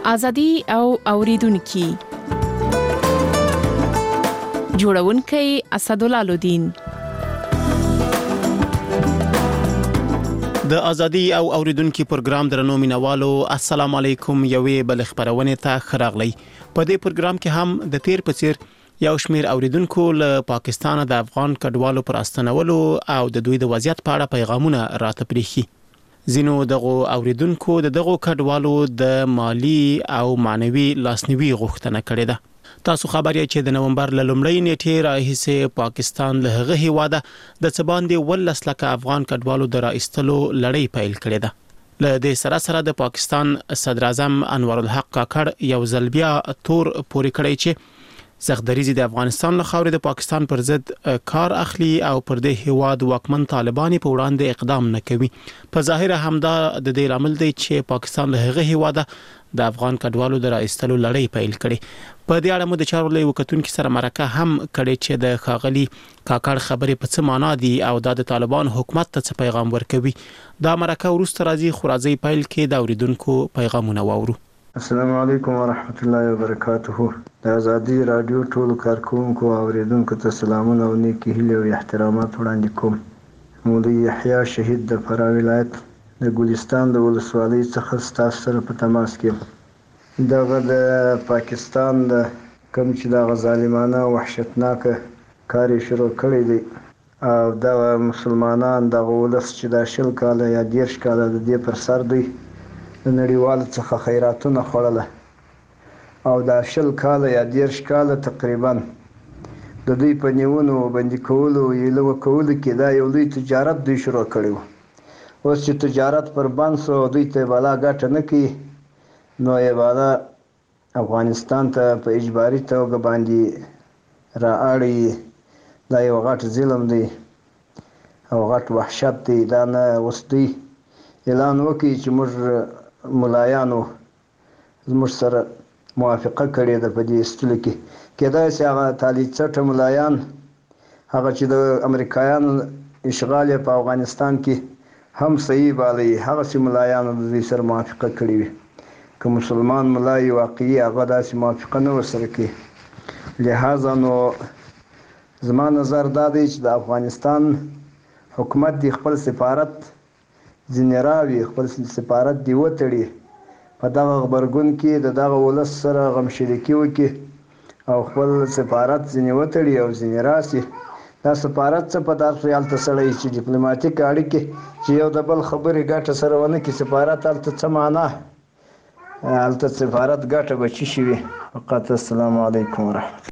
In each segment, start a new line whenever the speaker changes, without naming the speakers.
ازادي او اوریدونکو جوړونکي اسدالله الدین
د ازادي او اوریدونکو پروګرام درنو مینوالو السلام علیکم یوې بل خبرونه ته خراغلی په دې پروګرام کې هم د تیر په څیر یو شمیر اوریدونکو له پاکستان د افغان کډوالو پر استنولو او د دوی د وضعیت په اړه پیغامونه راته پریخي زینو دغه اوریدونکو دغه کډوالو د مالی او مانوي لاسنیوي غوښتنه کړې ده تاسو خبریا چې د نومبر ل لومړۍ نیټې راهیسه پاکستان له هغه هیواده د څباندې ولس لکه افغان کډوالو د راایستلو لړۍ پیل کړې ده ل دې سره د پاکستان صدر اعظم انور الحق کاکړ یو ځلبیا تور پوري کړی چې زغدریزي د افغانستان له خاورې د پاکستان پر ضد کار اخلي او پر دې هیواد واکمن طالبان په وړاندې اقدام نه کوي په ظاهر همدا د دې عمل دی چې پاکستان له هغه هیواده د افغان کډوالو د راایستلو لړۍ پیل کړي په دې اړه مو د چارو له وکټونکو سره مرکه هم کړي چې د خاغلی کاکړ خبرې په څه معنا دي او د طالبان حکومت ته څه پیغام ورکوي دا مرکه ورسته راځي خورازي پیل کې د اوریدونکو پیغامونه واورو
السلام علیکم ورحمت الله وبرکاته د ازادي رادیو ټول کارکونکو او اوریدونکو ته سلامونه او نیکی هیله او احترامات وړاندې کوم مولوی یحیی شهید د فراه ولایت د ګلستان د ولسوالۍ څخه ستاسو سره په تماس کې دغه د پاکستان د کوم چې د ظالمانه او وحشتناک کار شروع کړی دی او د مسلمانان د ولس چې د شل کاله یا 10 کاله د دې پر سر دی د نړیوال څخه خیراتونه خوړله او د شل کاله یا 10 کاله تقریبا د دوی په نیونو باندې کولو یلو کولو کې دا یو لوی تجارت دوی شروع کړی اوس چې تجارت پر بند سو دوی ته بالا ګټه نه کوي نو یې بالا افغانستان ته په اجباري توګه باندې رااړي دا یو غټ ظلم دی او غټ وحشت دی دا نه اوس دوی اعلان وکړي چې موږ ملایانو زموږ سره موافقه کړې ده په دې استلو کې کېدای شي هغه طالب څټه ملایان هغه چې د امریکایانو اشغال په افغانستان کې هم صحیح بالي هغه چې ملایانو د دې سره موافقه کړې وي که مسلمان ملای واقعي هغه داسې موافقه نه وسره کوي لہذا نو زما نظر دا دی چې د افغانستان حکومت د خپل سفارت ځنراوي خپل سفارت دی وټړي په دغه خبرګون کې دغه ولس سره غمشریکي وکړي او خپل سفارت ځنی وټړي او ځنراسي دا سفارت څخه په داسې حالت سره چې ډیپلوماټیک اړیکې چې یو د بل خبرې ګټه سره ونه کې سفارت حالت څه معنا حالت سفارت ګټه بچی شي فقط السلام علیکم ورحمت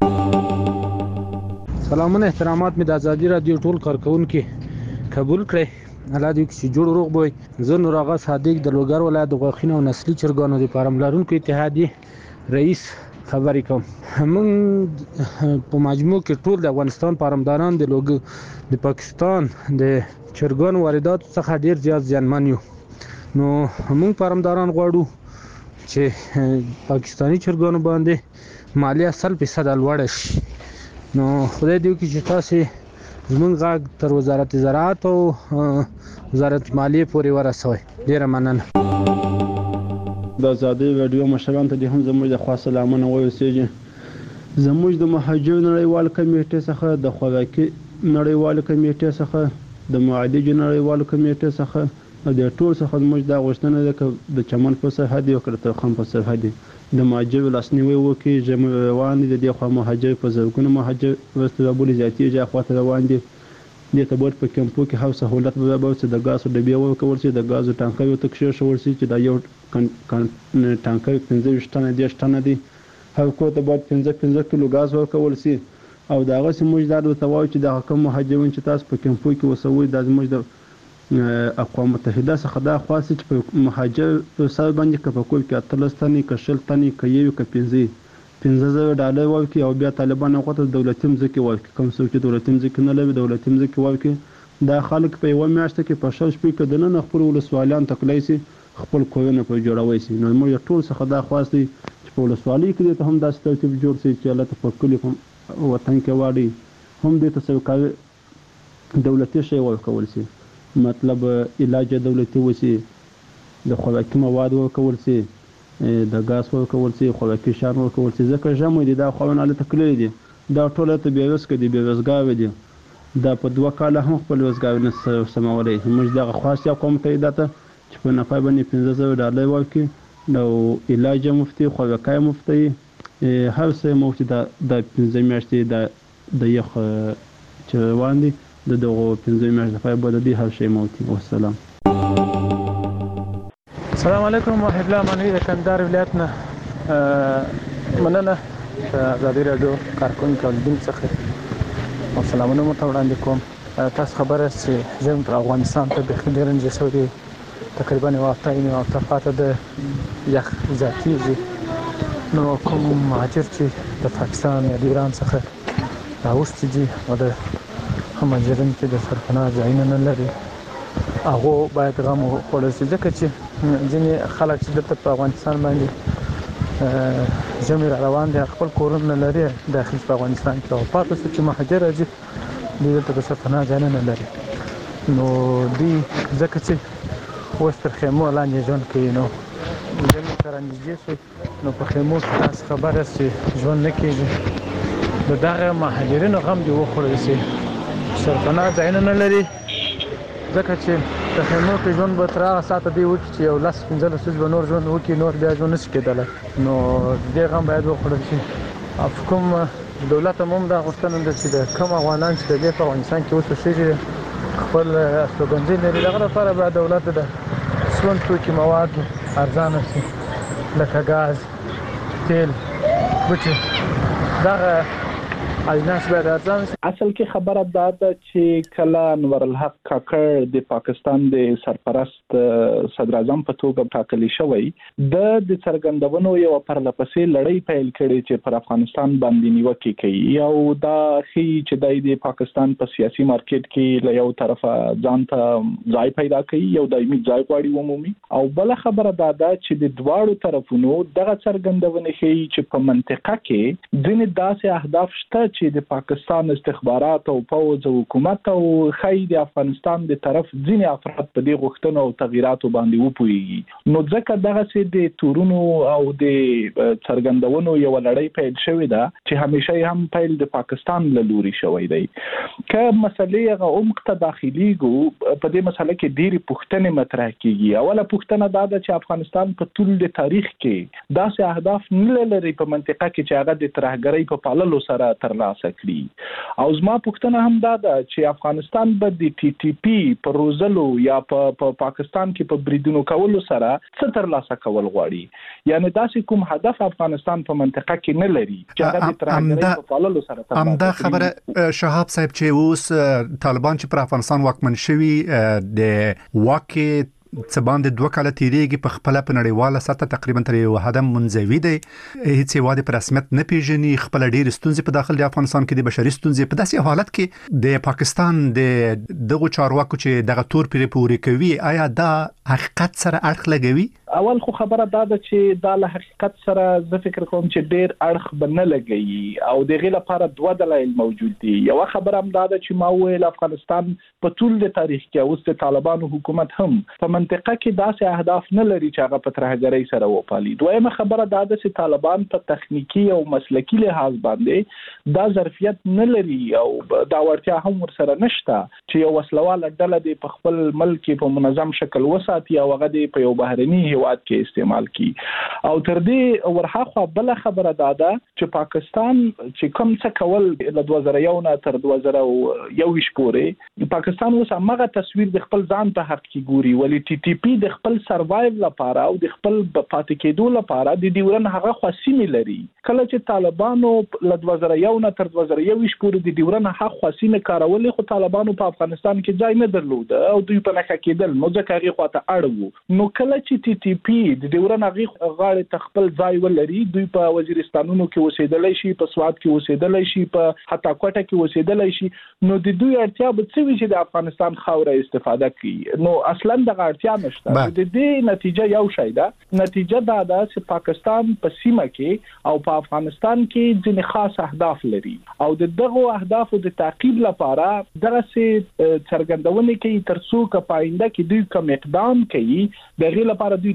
الله
سلامونه احترامات می د ازادي رادیو ټول کارکونکو قبول کړئ الله دې چې جوړ روغ وي زه نور آغا صادق د لوګر ولایت د غوښینو او نسلي چرګانو د فارملارونکو اتحادیه رئیس خبرې کوم موږ په مجموع کې ټول د افغانستان فارمداران د پاکستان د چرګانو واردات څخه ډیر زیات ځانمن یو نو موږ فارمداران غواړو چې پاکستانی چرګانو باندې مالیه 100% لوړ شي نو خدای دې وکړي چې تاسو زموږ غږ تر وزارت زراعت او وزارت مالیه پورې ورسوي ډیر مننه
د ازادي رادیو مشران ته هم زموږ د خاص سلامونه وایو زموږ د مهاجر نړیوال کمیټې څخه د خوراکي نړیوال کمیټې څخه د معالجې نړیوال کمیټې څخه د ټول څخه موږ د غوښتنه ده د چمن په سرحد یو کړه خام په سرحد د مهاجر لاسنیوي وکړي چې روان دي د خو مهاجر په زرګونو مهاجر ورسترابولي ذاتي اخواته روان دي د تبور په کمپو کې هاو سہولت برابر چې د غاز او د بیو ورکول شي د غاز ټانکر یو تکشیر شول شي چې دا یو ټانکر 15 ټنه 10 ټنه دی هر کو ته بعد 15 کیلو غاز ورکول شي او دا غوښ موږ دا د توای چې د حکومت مهاجرین چې تاسو په کمپو کې وسوي د موږ د اقوام متحده څخه دا خاصه چې په مهاجر په سر باندې کپکول کې اتلستاني کشل تني کوي ک 15,000 ورکړي او بیا طالبان غوته دولتي مځکې ورکړي کوم څوک چې دولتي مځکې نه لري دولتي مځکې ورکړي دا خلک په یو میاشت کې په شاو شپې کې د نن خپل ولسوالیان تکلی سي خپل کورونه په جوړوي سي نو موږ ټول څخه دا خواسته چې په ولسوالۍ کې ته هم داسې ترتیب جوړ سي چې الله ته په کلی وطن کې واړي هم دې ته سرکاري دولتي شی ورکول سي مطلب علاج دولتي وسی د خوراکي مواد ورکول سي د ګاز ورکول شي، خوراکي شیان ورکول شي، ځکه ژمی دی دا خواونه هلته کلي دي، دا ټول هلته بېوزګه دي، بېوزګاوې دي، دا په 2 کاله هم خپل وزګاوې نه سمولی. موږ دغه خواست یو کوم ته دا ته چې په نفر باندې $15,000 ورکړي، نو علاج مفتي، خوراکی مفتي، هر څه مفتي. د 15 میاشتې د یخ چې روان دي د دغو 15 میاشتو لپاره به د دې هر شی مفتي. والسلام.
السلام علیکم. وحید الله مانوي د کندهار ولایت نه مننه د ازادي راډیو کارکونکو لیدونکو څخه او سلامونه مو ته وړاندې کوم. تاسو خبره چې ژمی پر افغانستان ته بیخي ډېر رنجه شوی دی، تقریبا یوه هفته پاته د یخ زیاتېږي. نو کوم مهاجر چې د پاکستان یا د ایران څخه راوستي دي او د مهاجرین چې د سرپناه ځایونه نه لري، هغو باید غم وخوړل شي، ځکه چې ځینې خلک چې دلته په افغانستان باندې ژمی را روان دي، خپل کورونه نه لري داخل په افغانستان کې، او پاتې شو چې مهاجر راځي دوی دلته د سرپناه ځایونه نه لري. نو دوی ځکه چې اوس تر خیمو لاندې ژوند کوي، نو ژمی سره نږدې شو، نو په خیمو کې تاسو خبره چې ژوند نه کېږي، د دغه مهاجرینو غم دې وخوړل شي. سرپناه ځایونه نه لري ځکه چې د خیمو کې ژوند به تر هغه ساعته دی وکړي چې یو 10-15 ورځې به نور ژوند وکړي، نور بیا ژوند نشي کېدلی. نو دې غم باید وخوړل شي. او کوم دولت هم دا غوښتنه ده چې د کوم افغانان چې د دې په افغانستان کې اوس اوسېږي خپل استوګنځي لري، دغه لپاره باید دولت د سون توکي مواد ارزانه شي، لکه ګاز، تیل، بوټي، دغه اجناس باید ارزانه شي.
اصل کې خبره دا ده چې کله انور الحق کاکړ د پاکستان د سرپرست صدر اعظم په توګه ټاکل شوی، د څرګندونو یو پرلپسې لړۍ پیل کړي چې پر افغانستان باندې نیوکې کوي، او دا ښیي چې د پاکستان په سیاسي مارکیټ کې له یو طرفه ځان ته ځای پیدا کوي، یو دایمي ځای غواړي عمومي، او بله خبره دا ده چې د دواړو طرفونو دغه څرګندونې ښیي چې په منطقه کې ځینې داسې اهداف شته چې د پاکستان استخبارات او پوځ او حکومت او خی د افغانستان د طرف ځینې افراد په دې غوښتنو او تغییراتو باندې وپوهیږي. نو ځکه دغسې د تورونو او د څرګندونو یو لړۍ پیل شوې ده چې همیشه هم پیل د پاکستان له لوري شوی دی. که مسلې هغه عمق ته داخليږو، په دې مسله کې ډېرې پوښتنې مطرح کیږي. اوله پوښتنه دا ده چې افغانستان په ټول د تاریخ کې داسې اهداف نه لري په منطقه کې چې هغه د ترهګرۍ په پاللو سره ترلاسه کړي. او زما پوښتنه هم دا ده چې افغانستان به د ټي ټي پی په روزلو یا په پاکستان کې په بریدونو کولو سره څه ترلاسه کول غواړي، یعنی داسې کوم هدف افغانستان په منطقه کې نه لري چې هغه د ترهګرۍ په پاللو سره ترلاسه کړي.
همدا خبره شهاب صاحب چې اوس طالبان چې پر افغانستان واکمن شوي د واکې څه باندې 2 کاله تیریږي، په خپل په نړیواله سطح تقریبا تر یو حد منزوي دی، هیڅ هیواد په رسمیت نه پیژني، خپل ډېر ستونزې په داخل د افغانستان کې د بشري ستونزې په داسې حالت کې د پاکستان د دغه چارواکو چې دغه تور پرې پوري کوي، آیا دا حقیقت سره اړخ لګوي؟
اول خو خبره دا ده چې دا له حقیقت سره زه فکر کوم چې ډېر اړخ به نه لګوي، او دغه لپاره 2 دلایل موجود دي. یو خبره هم دا ده چې ما ویل افغانستان په ټول د تاریخ کې اوس د طالبانو حکومت هم په منطقه کې داسې اهداف نه لري چې هغه په ترهګرۍ سره وپالي. دویمه خبره دا ده چې طالبان په تخنیکی او مسلکی لحاظ باندې دا ظرفیت نه لري او دا وړتیا هم ورسره نشته چې یو وسلواله ډله دی په خپل ملک په منظم شکل وساتي او هغه دی په یو بهرني هیواد کې استعمال کی. او تر دې ورهاخوا بل خبره دا ده چې پاکستان چې کوم څه کول له 2001 نه تر 2021 پورې پاکستان اوس هغه تصویر د خپل ځان په حق کې ګوري، ولی ټي ټي پی د خپل سروایو لپاره او د خپل پاتې کېدو لپاره د ډیورن هغه خواسمې لري. کله چې طالبانو له 2001 نه تر 2021 پورې د ډیورن هغه خواسمې کارولې، خو طالبانو په افغانستان کې ځای نه درلود او دوی په نخښه کېدل، نو ځکه هغه خواته اړو. نو کله چې ټي ټي پی د ډیورن هغه غاړې تخپل ځای ولري، دوی په وزیرستانونو کې اوسېدلای شي، په سواد کې اوسېدلای شي، په حتی کوټه کې اوسېدلای شي، نو د دوی اړتیا به څه وي چې د افغانستان خاوره استفاده کړي. نو اصلا د اړتیا نشته. د دې نتیجه یو شی ده، نتیجه دا ده چې پاکستان په سیمه کې او په افغانستان کې ځینې خاص اهداف لري، او د دغه اهدافو د تعقیب لپاره دغه څرګندونه کوي ترڅو که پاینده کې دوی کوم اقدام کوي، دغه لپاره دوی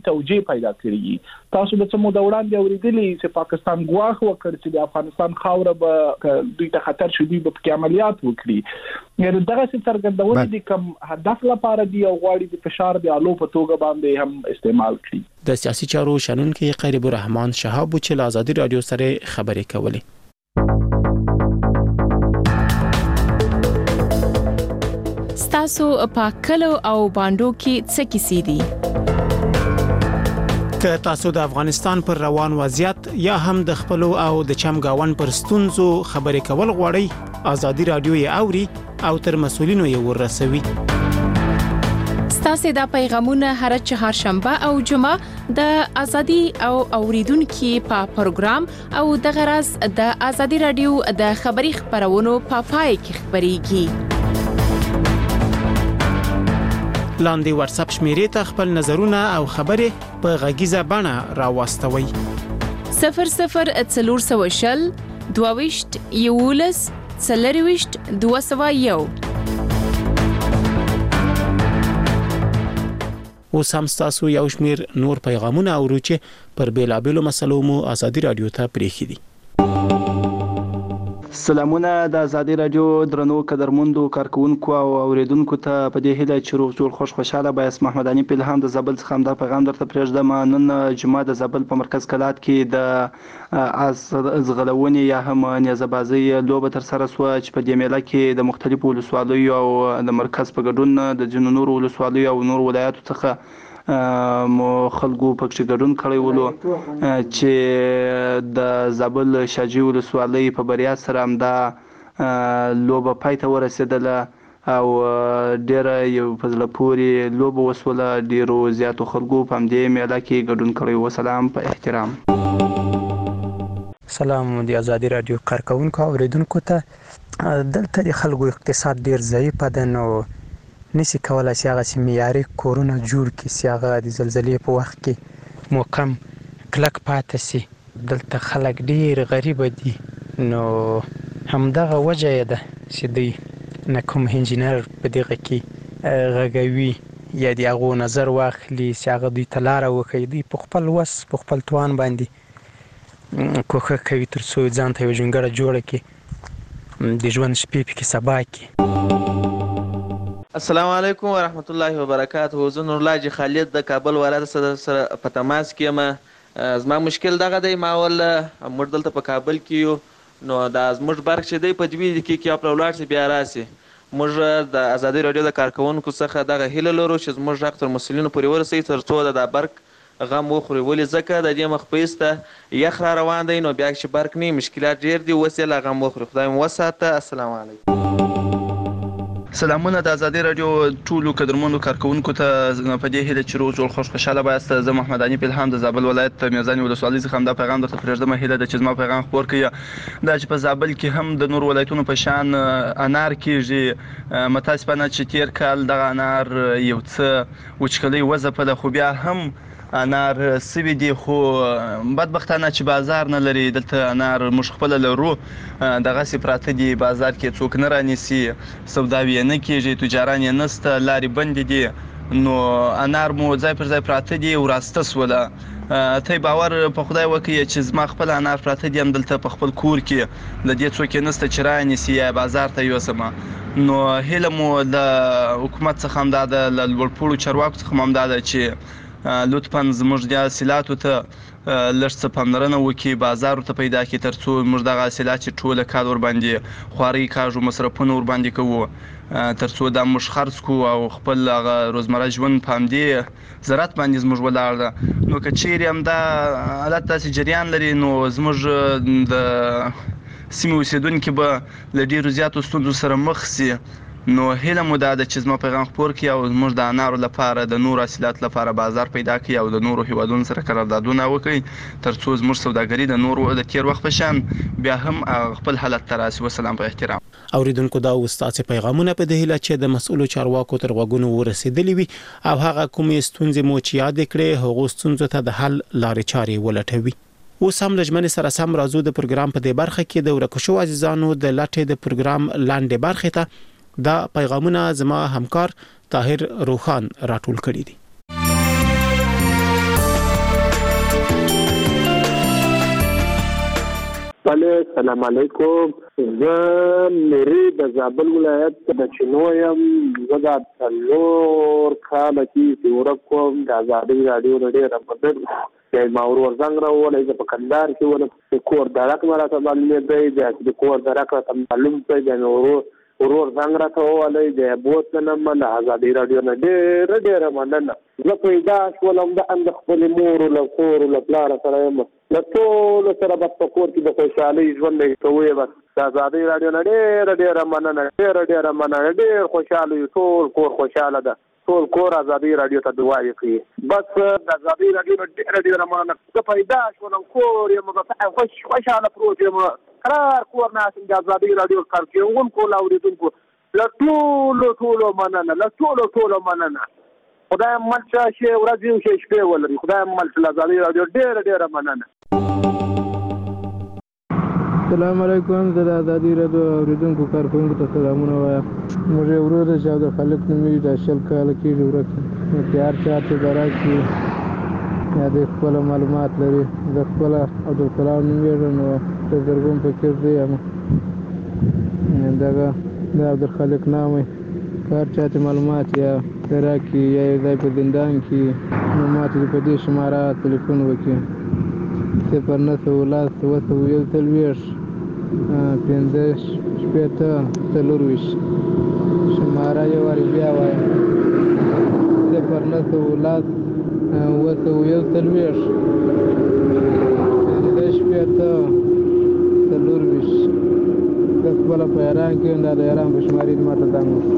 توجیه پیدا کړي. تاسو د څه موده وړاندې اوریدلی چې پاکستان ګواښ وکړ چې د افغانستان خاوره به دوی ته خطر شي، دوی به پکې عملیات وکړي. یعنې دغه څه څرګندونه دي کوم هدف لپاره دی او غواړي د فشار د آلو په توګه باندې هم استعمال کړي.
د سیاسي چارو شنونکي قریب الرحمن شهاب چې له آزادي رادیو سره خبرې کولې.
تاسو په کلو او باندو کې څه کیسې دي؟
که تاسو د افغانستان پر روان وضعیت یا هم د خپل او د چمګاون پر ستونزو خبرې کول غواړئ، آزادي رادیو یې اوري او تر مسؤلینو یې ورسوي.
ستاسو د پیغامونه هر چهارشنبه او جمعه د آزادي او اوریدونکو په پروګرام او د غرض د آزادي رادیو د خبري خبرونو په پای کې خبريږي.
لاندې واتس اپ شمیرې ته خپل نظرونه او خبرې په غږیزه بڼه راوستوي.
0040 22 یولس 40 201.
اوس هم تاسو یو شمیر نور پیغامونه اورئ چې پر بیلابېلو مسلو مو آزادي رادیو ته پریښي دي.
سلامونه د آزادي رادیو درنو قدرمندو کارکونکو او اوریدونکو ته په دې هیله چې روغ جوړ خوشاله بایس محمداني پیلهام د زابل څخه دا پیغام درته پرېږدم. نن جمعه د زابل په مرکز کلات کې د ازغلونې یا هم نیزه‌بازي لوبه تر سره شوه چې په دې میله کې د مختلفو ولسوالیو او د مرکز په ګډون د ځینو نورو ولسوالیو او نورو ولایتو څخه خلکو پکې ګډون کړی ولو چې د زابل شاجوی ولسوالۍ په بریا سره هم دا لوبه پای ته ورسېدله او ډیره یو په زړه پورې لوبه وسوله. ډیرو زیاتو خلکو په همدې میله کې ګډون کړی و. سلام په احترام.
سلام د آزادي رادیو کارکونکو اوریدونکو ته. دلته د خلکو اقتصاد ډیر ضعیف ده، نو نشي کولای چې هغه چې معیاري کورونه جوړ کړي چې هغه د زلزلې په وخت کې محکم کلک پاتې شي. دلته خلک ډیر غریب دي، نو همدغه وجه یې ده چې دوی نه کوم انجینر په دغه کې غږوي یا د هغو نظر واخلي چې هغه دوی ته لاره وښیي. دوی په خپل وس په خپل توان باندې کوښښ کوي تر څو ځان ته یوه ژوندګړه جوړه کړي، د ژوند شپې پکې سبا کړي.
السلام علیکم ورحمت الله وبرکاته. زه نورالله حاجي خالد د کابل ولایت سره په تماس کې یم. زما مشکل دغه دی، ما ول موږ دلته په کابل کې یو، نو دا زموږ برق چې دی په 2 دقیقې کې اپلوډ شي بیا راسي. موږ د آزادي رادیو د کارکونکو څخه دغه هیله لرو چې زموږ غږ تر مسؤلینو پورې ورسوي تر څو د برق غم وخوري. ولې ځکه د دې مخ په ایسته یخ را روان دی، نو بیا چې برق نه مشکلات ډیر دي، اوس یې لا غم وخوري. خدای مو وساته. السلام علیکم.
سلامونه د آزادي رادیو ټولو قدرمنو کارکونکو ته په دې هیله چې روغ جوړ خوشاله بایاست. زه محمداني پیلهام د زابل ولایت میرزاني ولسوالۍ څخه دا پیغام درته پرېږدم. هیله ده چې زما پیغام خپور کړئ دا چې په زابل کې هم د نور ولایتونو په شان انار کېږي. متاسفانه چې تیر کال دغه انار یو څه وچکلۍ وځپله، خو بیا هم انار سوي دي، خو بدبختانه چې بازار نه لري. دلته انار موږ خپله لرو، دغسې پراته دي، بازار کې څوک نه رانیسي، سوداوي یې نه کېږي، تجاران یې نسته، لارې بندې دي، نو انار مو ځای پر ځای پراته دي، وراسته سوله. ته باور په خدای وکړئ چې زما خپل انار پراته دي همدلته په خپل کور کې، د دې څوک یې نسته چې رانیسي یا بازار ته یوسمه. نو هیله مو د حکومت څخه هم دا ده، له لوړپوړو چارواکو څخه هم دا ده چې لطفاً زموږ د حاصلاتو ته لږ څه پاملرنه وکړي، بازار ورته پیدا کړي، تر څو موږ دغه حاصلات چې ټوله کال ورباندې خوارۍ کاږو، مصرفونه ورباندې کوو، تر څو دا موږ خرڅ کړو او خپل هغه روزمره ژوند په همدې زراعت باندې زموږ ولاړ ده. نو که چیرې همدا حالت داسې جریان لري، نو زموږ د سیمې اوسېدونکي به له ډېرو زیاتو ستونزو سره مخ شي. نو هیله مو دا ده چې زما پیغام خپور کړي او زموږ د انارو لپاره د نورو حاصلاتو لپاره بازار پیدا کړي او د نورو هیوادونو سره قراردادونه وکړي، تر څو زموږ سوداګري د نورو د تیر وخت په شان بیا هم خپل حالت ته راسي. وسلام په احترام.
اوریدونکو دا ستاسو پیغامونه په دې هیله چې د مسؤلو چارواکو تر غوږونو ورسېدلي وي او هغه کومې ستونزې مو چې یاد کړې هغه ستونزو ته د حل لارې چارې ولټوي. اوس هم د ژمنې سره سم راځو د پروګرام په دې برخه کې د ورکشو عزیزانو د لټې د پروګرام لاندې برخه ته دا پیغامونه زما همکار طاهر روخان راټول کړي دي.
بله سلام علیکم. زه مری د زابل ولایت د چینو یم. زه د 4 کاله کې ورک کوم د ازادي رادیو د ډېر په د ماور زنګ راولې د پکندار کې ول کور درک مراته باندې د کور درک ته معلوم دی د ورور زنګ راته ولې د بوتنه من ازادي رادیو نه ډېر مننه. زه پیدا شولم د اند خپل مور له کور له پلار سره یم له ټول سره په کور کې د خوشحالي ژوند کوي. بس د ازادي رادیو نه ډېر مننه ډېر خوشاله ټول کور خوشاله ده. ټول کور ازادي رادیو ته دعا کوي. بس د ازادي رادیو ډېر مننه. زه پیدا شولم کور یم په خوشاله پروت یم قرار کور نه د ازادي رادیو کارکونکو لاوریدونکو له ټولو مننه. خدای مل شي ورځ یو شي شپه ولري. خدای مل شي ازادي رادیو ډېر مننه.
السلام علیکم. د ازادي رادیو اوریدونکو کارکونکو ته سلامونه وایم. موږ ورور چې د خلک نومې د شل کال کې ورک تیار چاته درکې یا د خپل معلومات لري. د خپل عبدالسلام نومېږم نو د زرګون فکر دی دغه د عبدالخالق نامه کار چاته معلومات یا راکې یا ځای په زندان کې نو ماته په دې شماره تلیفون وکړي 0910 شماره یو واري بیا وایم 0910 د خپل په ایران کې د ایران په شماري ماته دامو.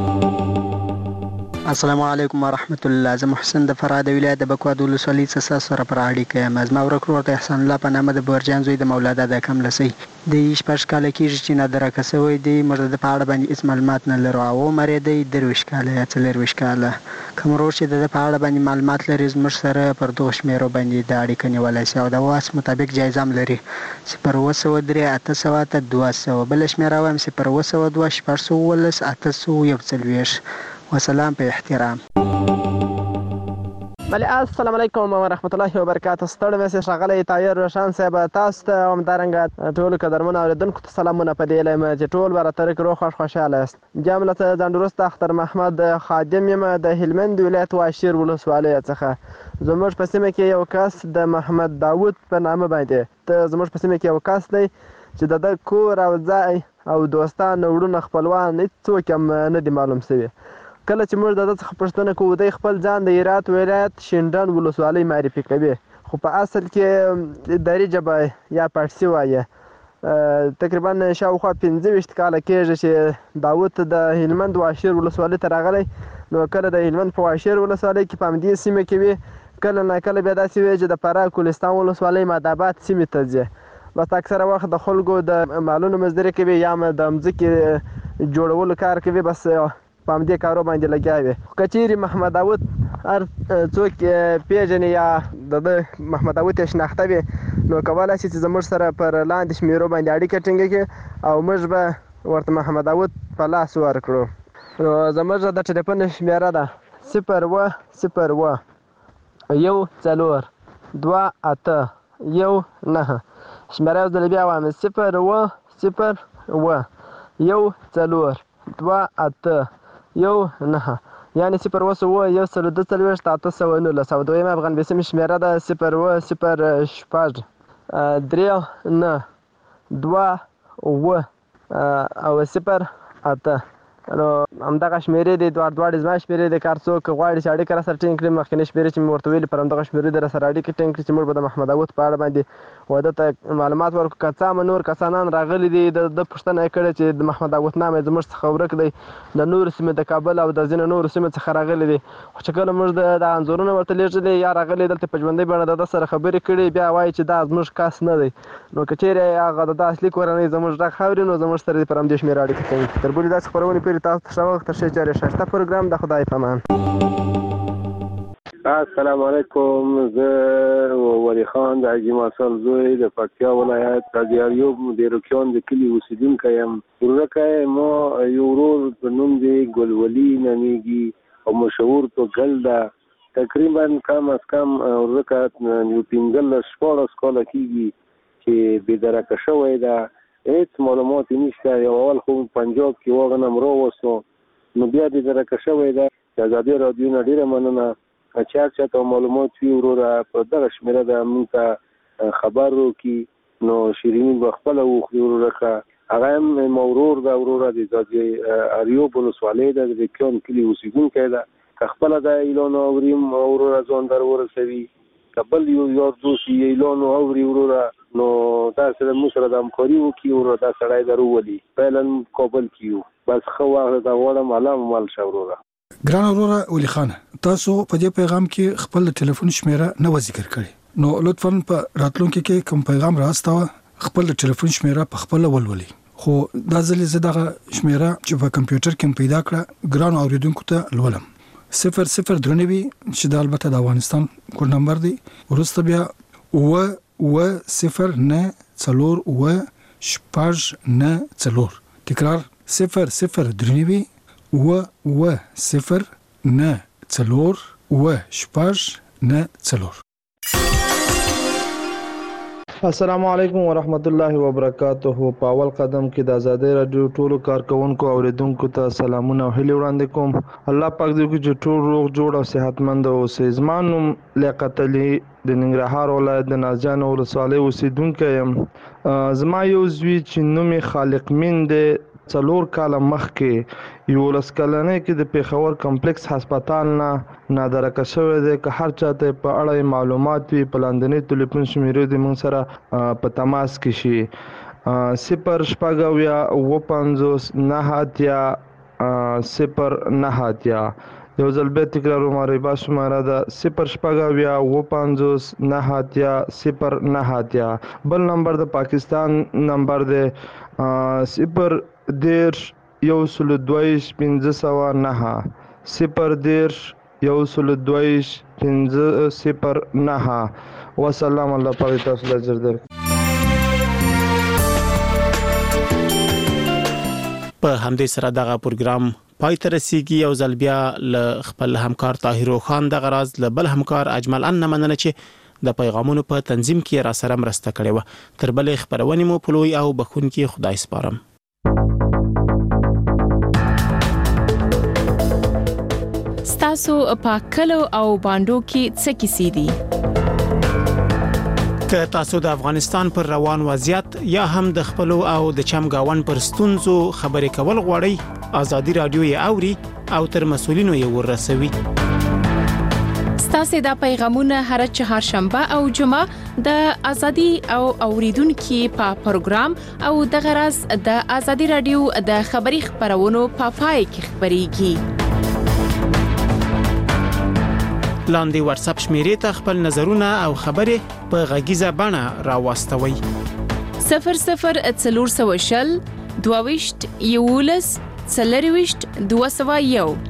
السلام علیکم ورحمت الله. زه محسن د فراه د ولایت د بکواد ولسوالۍ څخه سره پر اړیکه یم. زما ورک ورور د احسان الله په نامه د برجان زوی د مولا د کم لسی د 14 کال کېږي چې نادره کسوي دی. موږ د په اړه باندې هیڅ معلومات نه لرو او مری دی 23 کال یا 40 کال. کوم ورور چې د په اړه باندې معلومات لري زموږ سره پر دوه شمیرو باندې د اړیکه نیولای شي او د واس مطابق جایزه هم لري 0 800 200 بل شمیره وایم 0 200 411 841. وسلام په احترام.
بله السلام علیکم ورحمت الله وبرکاته. ستړی مې ښاغلی طاهر روشن صاحب تاسو ته همدارنګه ټولو قدرمنو اورېدونکو ته سلامونه په دې هیله یم چې ټول به راته روغ خوشحاله یاست. بیا هم له ځان وروسته اختر محمد خادم یم د هلمند ولایت واشیر ولسوالۍ څخه. زموږ په سیمه کې یو کس د محمد داود په نامه باندې زموږ په سیمه کې یو کس دی چې د ده کور او ځای او دوستان وروڼه خپلوان هېڅوک هم نه دي معلوم شوي. کله چې موږ د ده څخه پوښتنه کوو دی خپل ځان د هرات ولایت شینډنډ ولسوالۍ معرفي کوي خو په اصل کې دري ژبه یا پارسي وایي. تقریبا شاوخوا 25 کاله کېږي چې داود د هلمند واشیر ولسوالۍ ته راغلی. نو کله د هلمند په واشیر ولسوالۍ کې په همدې سیمه کې وي کله ناکله بیا داسې وي چې د فراه کولستان ولسوالۍ ماداباد سیمې ته ځي. بس اکثره وخت د خلکو د مالونو مزدوري کوي یا د مځکې جوړولو کار کوي. بس په همدې کارو باندې لګیا وي. که چیرې محمد داود هر څوک پیژني یا د محمد داود یې شناخته وي نو کولی شي چې زموږ سره پر لاندې شمیرو باندې اړیکه ټینګه کړي او موږ به ورته محمد داود په لاس ورکړو. نو زموږ د ټلیفون شمیره ده 0 0 1 4 2 8 1 9. شمیره یو ځل بیا وایم 0 0 1 4 2 8 1 9 یعنی 0 1 2 819 او دویمه افغان شمیره ده 0 0 6 3 9 2 او 0 8. نو همدغه شمیرې دي دواړې زما شمیرې دي. کار څوک غواړي چې اړیکه راسره ټینګ کړي مخکینۍ شمیرې چې مې ورته ویلي پر همدغه شمیرې دي راسره اړیکه ټینګ کړي چې موږ به د محمد داود په اړه باندې واده ته معلومات ورکړو. که څه هم نور کسانان راغلي دي د پوښتنه یې کړې چې د محمد داود نام یې زموږ څخه ورک دی د نورو سیمې د کابل او د ځینو نورو سیمو څخه راغلي دي. خو چې کله موږ د انځورونه ورته لیږلي یا راغلي دلته په ژوندۍ بڼه د ده سره خبرې کړي بیا وایي چې دا زموږ کس نه دی. نو که چیرې هغه د ده اصلي کورنۍ زموږ غږ اوري نو زموږ سره دې پر همدې شمېره اړیکه ټینګ کړي. تر بلې داسې خپرونې پورې تاسو ته ښه وخت. تر ښې ښایسته پروګرام د خدای په امان.
السلام علیکم. زه ولی خان د حاجي ماسل زوی د پکتیا ولایت د دیاریوب د رکیان د کلي اوسیدونکی یم. ورکه ما یو ورور په نوم دی ګلولي نومیږي او مشهور په ګل ده. تقریبا کم از کم ورکه یو 15 14 کاله کېږي چې بېدرکه شوی ده هیڅ معلومات نشته. یو اول خو پنجاب کې وغه نمرو وسو نو بیا بېدرکه شوی ده. د ازادي راډیو نه ډېره مننه چې چاته معلومات وي وروره په دغه شمېره ده موږ ته خبر وکړي نو شیریني به خپله وخوري وروره هغه هم مورور ده وروره د ازادي راډیو ولسوالۍ ده د کیان کلي اوسېدونکی ده که خپله دا اعلان اوریم وروره ځان در ورسوي که بل یو یار دوست اعلان اوري وروره نو دا سره موږ سره د همکاري وکړي وروره دا سړی در وولي فعلا کابل کې یو بس ښه وخت دا غواړم الله مال شه وروره.
ګران وروره ولي خان تاسو په دې پیغام کې خپل ټلیفون شمیره نه ذکر کړی نو لطفا په راتلونکي کې کوم پیغام راستاوه خپل ټلیفون شمیره په خپل ولولي خو دا ځلې زه دغه شمیره چې په کمپیوټر کې پیدا کړه ګران اوریدونکو ته لولم 0093 چې د البته د افغانستان کوډ نمبر دی ورسته بیا و 0 نه څلور تکرار 0093 و 0 نه څلور و شپږ نه څلور.
السلام علیکم ورحمت الله وبرکاته. په اول قدم کې د ازادي رادیو ټولو کارکونکو اوریدونکو ته سلامونه او هیله وړاندې کوم. الله پاک دې وکړي چې ټول روغ جوړ او صحتمند اوسئ. زما نوم لیاقت علي د ننګرهار ولایت د نازجان ولسوالۍ اوسیدونکی یم. زما یو زوی چې نوم یې خالق مین دی 4 کاله مخکې 11 کلنۍ کې د پیښور کمپلیکس هسپتال نه نادرکه شوی دی. که هر چاته په اړه معلومات وي په لاندنۍ ټلیفون شمیرې د موږ سره په تماس کې شي 0 یو ځل بیا تکراروم ریبا شماره ده 0 بل نمبر د پاکستان نمبر دی 0 یو سلو دویش 509 0 یو سلو دویش 509 وسلام. الله پاک تاسو ته اجر درکړي.
په همدې سره دغه پروګرام پای ته رسیدي او ځل بیا ل خپل همکار طاهر خان د غراز ل بل همکار اجمل ان مننه چې د پیغامونو په تنظیم کې را سره مرسته کړې و. تر بلې خبرونه مو پلوي او بخون کې خدای سپارم.
ستاسو په کلو او باندو کې څه کیسې دي؟
که تاسو د افغانستان پر روان وضعیت یا هم د خپل او د چمګاون پر ستونزو خبرې کول غواړئ ازادي رادیو یې اوري او تر مسولینو یې ورسوي.
ستاسو د پیغامونه هر چهارشنبه او جمعه د ازادي او اوریدونکو په پروګرام او د غرض د ازادي رادیو د خبري خبرونو په پای کې خبريږي. لاندې واتس اپ شمیرې ته خپل نظرونه او خبرې په غږیزه بڼه راوستوي 0040 22 یولس 201.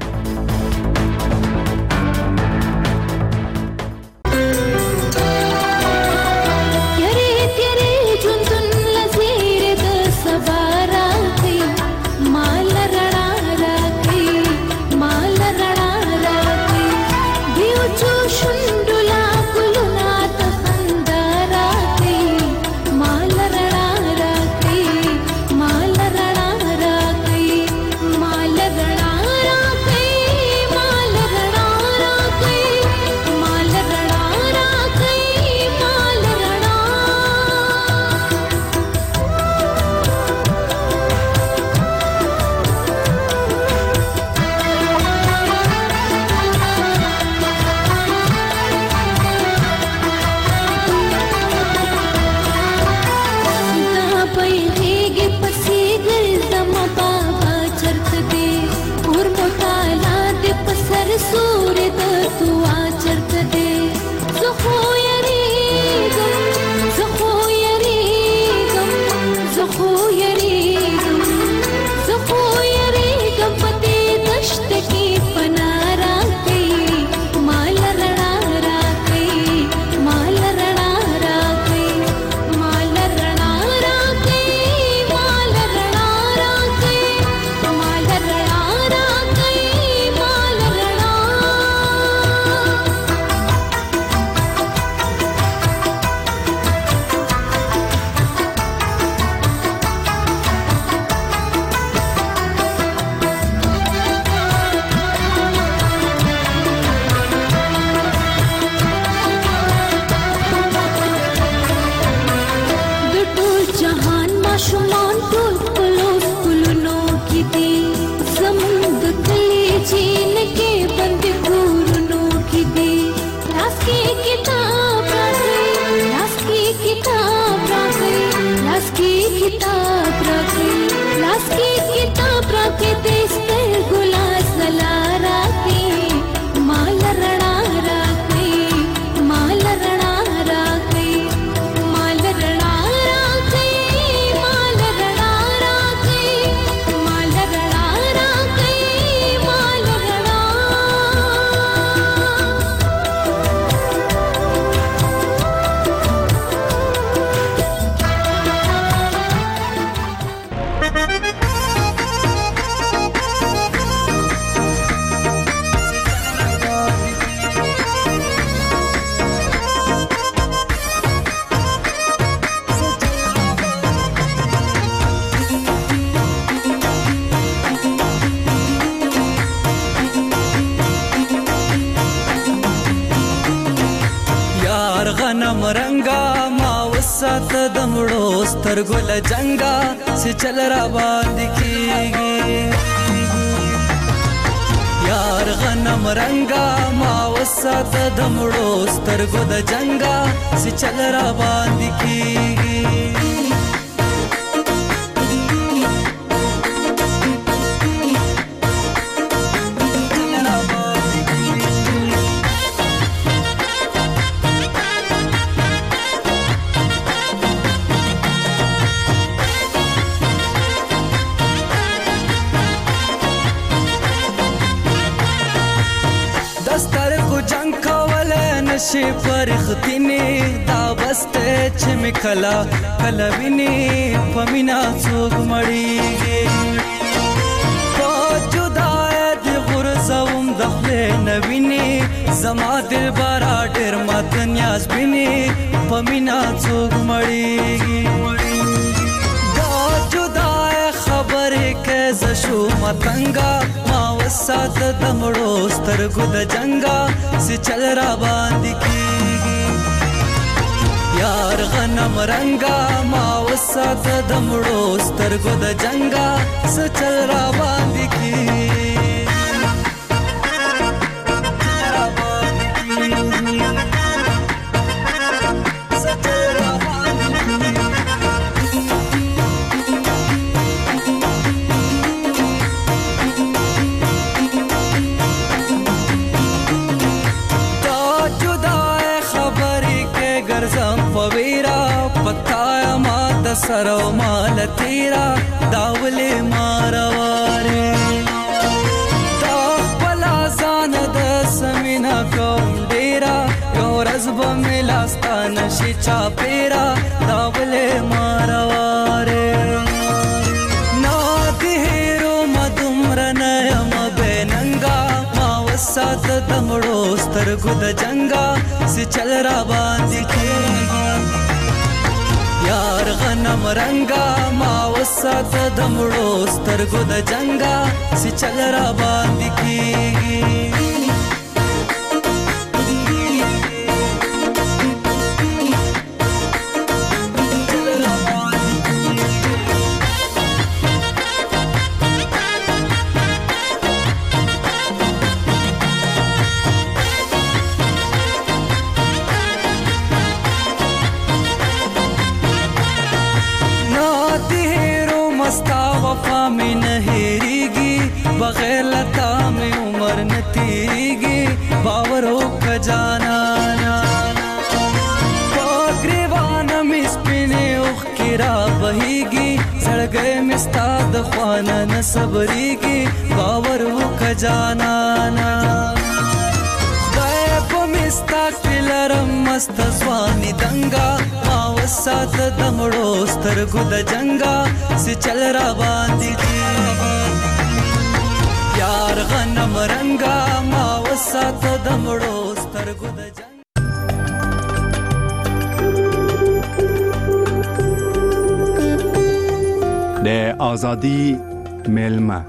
लास की किताब राखी लास की किताब राखी लास की किताब राखी लास की किताब राखी देस्ते गुलास ला राखी माल रणा राखी माल रणा राखी माल रणा राखी माल रणा राखी माल रणा राखी माल रणा
यार गनम रंगा मावसात दमड़ो स्तरगुल जंगा से चल रवा दिखेगी यार गनम रंगा मावसात दमड़ो स्तरगुल जंगा से चल रवा दिखेगी दस्तर को जंग कवले नशे पर खतीने दा बस्ते छिमकला कलविनी पमिना सोग मड़ी जुदाए दी गुरज़वम दखले नवीनी जमा दिल बरा डेर मतन्यास बिनी पमिना सोग मड़ी जुदाए खबर के जशो मतंगा मावसात दमड़ो स्तरगुद जंगा से चल रहा बांध की यार गनम रंगा मावसात दमड़ो स्तरगुद जंगा से चल रहा बांध की पकाया मात सरो माल तेरा दावले मारवारे दापला जान द समिना कौम डेरा योरज़ब मिलास्ता नशिचा पेरा दावले मारवारे नादिहेरो मदुम्र नयम बेनंगा मावसात दमड़ो स्तरगुद जंगा से चल रहा बांध यार गनम रंगा मावसात दमड़ो स्तरगुद जंगा से चल रहा बांध की वफा में नहेरीगी बगैर लता में उम्र न तीरीगी बावरों का जाना ग्रेवान मिसपिने उखिरा बहीगी सड़ गए मिस्ताद ख्वाना न सबरीगी बावरों का जाना मिस्ताकिलरम मस्त स्वानी दंगा मावसात दमड़ो स्तरगुद जंगा से चल रहा बांधी यार गनम रंगा मावसात दमड़ो स्तरगुद
د ازادي میلمه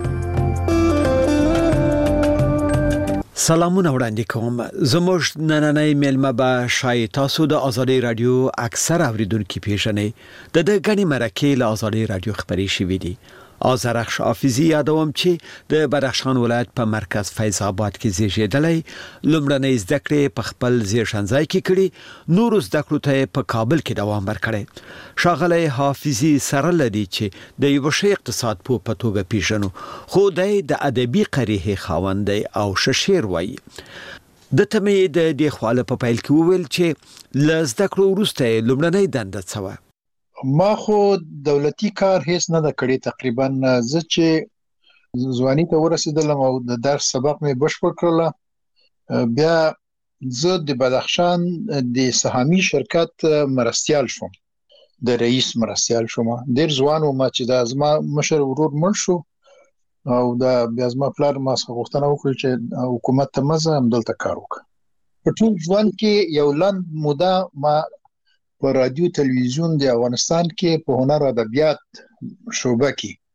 سلامونه وړاندې کوم زموږ نننۍ میلمه به شای تاسو د ازادي رادیو اکثر اوریدونکو پیژنې د غنی مرکه له ازادي رادیو خبري شوې دي آذرخش حافظي یادوم چې د بدخشان ولایت په مرکز فیض آباد کې زیږیدلی لومړنۍ زده کړې په خپل زیږنځای کې کړې نور زده کړو ته په کابل کې دوام ورکړی ښاغلی حافظي سره لري چې د یو ښه اقتصاد په توګه پیژنو خو د ادبي قریحې خاوند او شعر وایي د تمې د دې خواله په پیل کې وویل چې لزده کړو وروسته لومړنۍ دنده څه وه
ما خو دولتي کار هیڅ نه د کړی تقریبا زه چې ځواني ته ورسېدلم او د درس سبق مې بشپړ کړل بیا زه د بدخشان د سهامي شرکت مرستیال شوم د رئیس مرستیال شوم ډیر ځوان وم چې د ازما مشر ورور مړ شو او دا بیا ازما پلار ما څخه غوښتنه وکړه چې حکومت ته مزه هم دلته کار وکړم په ټول ژوند کې یو لنډ موده ما په رادیو تلویزیون د افغانستان کې په هنر او ادبیات شعبه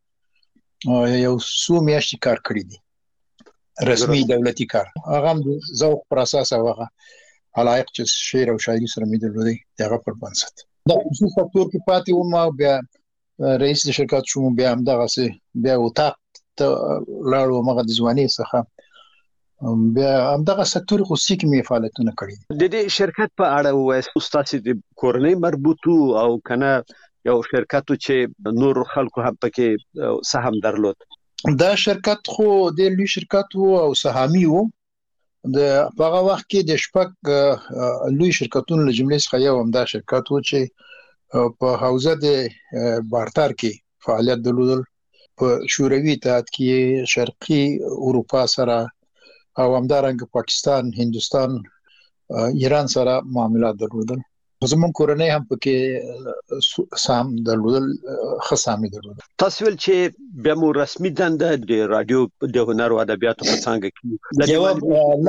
کې یو څو میاشتې کار کړی دی رسمي دولتي کار هغه هم د ذوق پر اساس هغه علایق چې شعر او شاعري سره مې درلودي هغه پر بنسټ دا خصوصي سکتور کې پاتې وم او بیا رئیس د شرکت شوم بیا هم دغه څه بیا وتا لاړو مغه د ځواني څخه بیا همدغه سکتور خصوصي کې مې فعالیتونه کړي
د دې شرکت په اړه وایي تاسو د کورنۍ مربوطو او کنه یو شرکت چې نور خلکو هم پکې سهم درلود
دا شرکت خو د لوی شرکت او سهامي وو د هغه وخت کې د شپږ لوی شرکتونو له جملې څخه یو هم دا شرکت وو چې په حوزه د بارتر کې فعالیت درلودل په شوروي اتحاد کې شرقي اروپا سره او همدارنګه پاکستان هندستان ایران سره معاملات درلودل زمون کورنۍ هم پکې سام درلودل خصامي درلودل
تاسو ول چې بیا مو رسمي دنده د رادیو د هنر او ادبیاتو په څنګه کې
جواب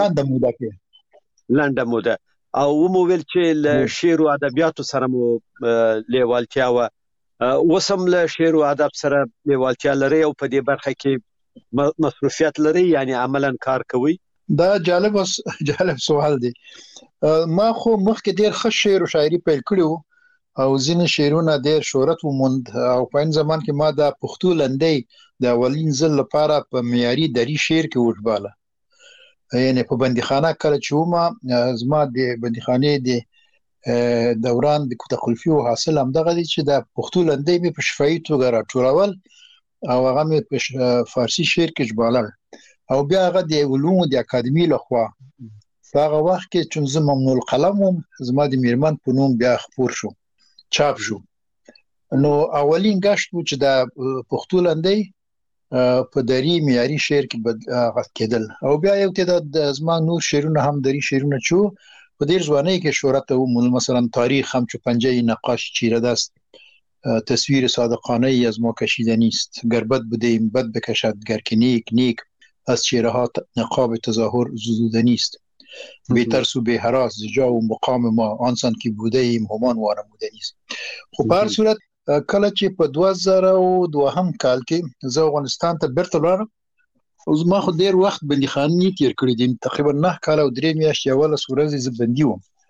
لنډه موده او مو ویل چې له شعر او ادبیاتو سره مو لیوالتیا و وسم له شعر او ادب سره لیوالتیا لري او په دې برخه کې مصروفیت لري یعنی عملاً کار کوي
دا جالب سوال دی ما خو مخکې ډیر ښه شعر او شاعري پیل کړو او ځینې شعرونه ډیر شهرت وموند او په ان زمان کې ما د پښتو لنډۍ د اولین ځل لپاره په معیاري دري شعر کې وټباله یعنی په بندیخانه کله چې ما زما د بندیخانه د دوران د تخلفي او حاصل هم دغه دي چې د پښتو لنډۍ په شفاهي توګه راټولول او هغه مې په فارسی شعر کې ژباړل او بیا هغه د علوم د اکاډمي لخوا هغه وخت کې چې زه ممنوع القلم وم زما د میرمن په نوم بیا خپور شو چاپ شو نو اولین غشت چې د پښتو لنډۍ په دری معیاري شعر کې کېدل او بیا یو تعداد زما نور شعرونه هم دری شعرونه چو په ډیر ځوانۍ کې شهرت وو مثلا تاریخ هم چې پنجه نقاش چیره دست تصویر صادقانه ای از ما کشیده نیست گربت بودیم بد بکشد گر که نیک از چهره ها نقاب تظاهر زدوده نیست بی ترس و بی هراس جا و مقام ما آنسان که بوده ایم همان وانموده نیست خب هر صورت کله چې په 2002 کال کې زه افغانستان ته بیرته لاړم او زما خو ډیر وخت بندیخانې تیر کړی دي تقریبا 9 کال او 3 میاشتې اوله ورځ زه بندي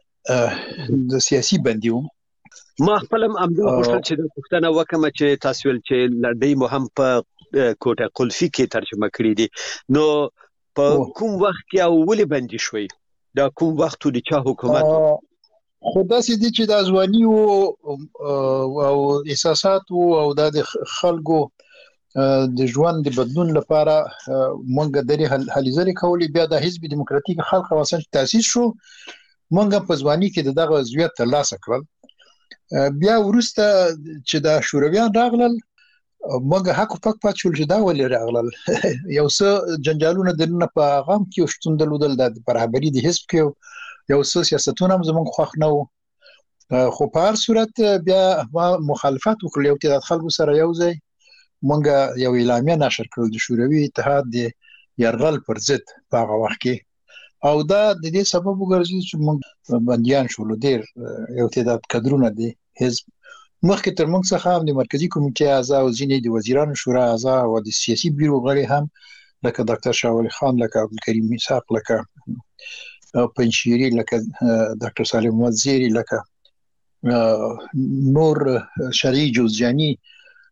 وم د سیاسي بندي وم
ما خپلم امدو غوښتل چې د پښتنه وکم چې تاسو ول چې لړۍ مو هم په کوټه قلفي کې ترجمه کړې دي نو په کوم وخت کې او ولې بندي شوي دا کوم وخت د چا حکومت
خو داسې دي چې د ځواني او احساسات او د خلکو د ژوند د بدلون لپاره مونږ د هلې ځلې کولې بیا د حزب دیموکراتیک خلق اوسن تاسیس شو مونږ په ځواني کې دغه عضویت ترلاسه کړل بیا ورسته چې د شورویان راغلل مونږ حق پک پاتول چې دا ولې راغلل یو څه جنجالونه دنه په غم کې شتون درلودل د برابرۍ د حزب کې یو څه سیاستونه هم زموږ خوښ نه وو خو په هر صورت بیا مخالفت وکړل یو تعداد خلکو سره یو ځای مونږ یو اعلامیه نشر کړل د شوروي اتحاد د یرغل پر ضد په هغه وخت کې او دا د دې سبب وګرځي چې موږ بنديان شول ډیر یو تعداد کډرونه دي حزب مخکې تر موږ څخه هم د مرکزی کمیټې اعضا او ځینې د وزیرانو شورا اعضا او د سیاسي بیرو غړي هم لکه ډاکټر شاه ولی خان لکه عبدالکریم میثاق لکه پنشيري لکه ډاکټر سالم وزيري لکه نور شرعي جوزجاني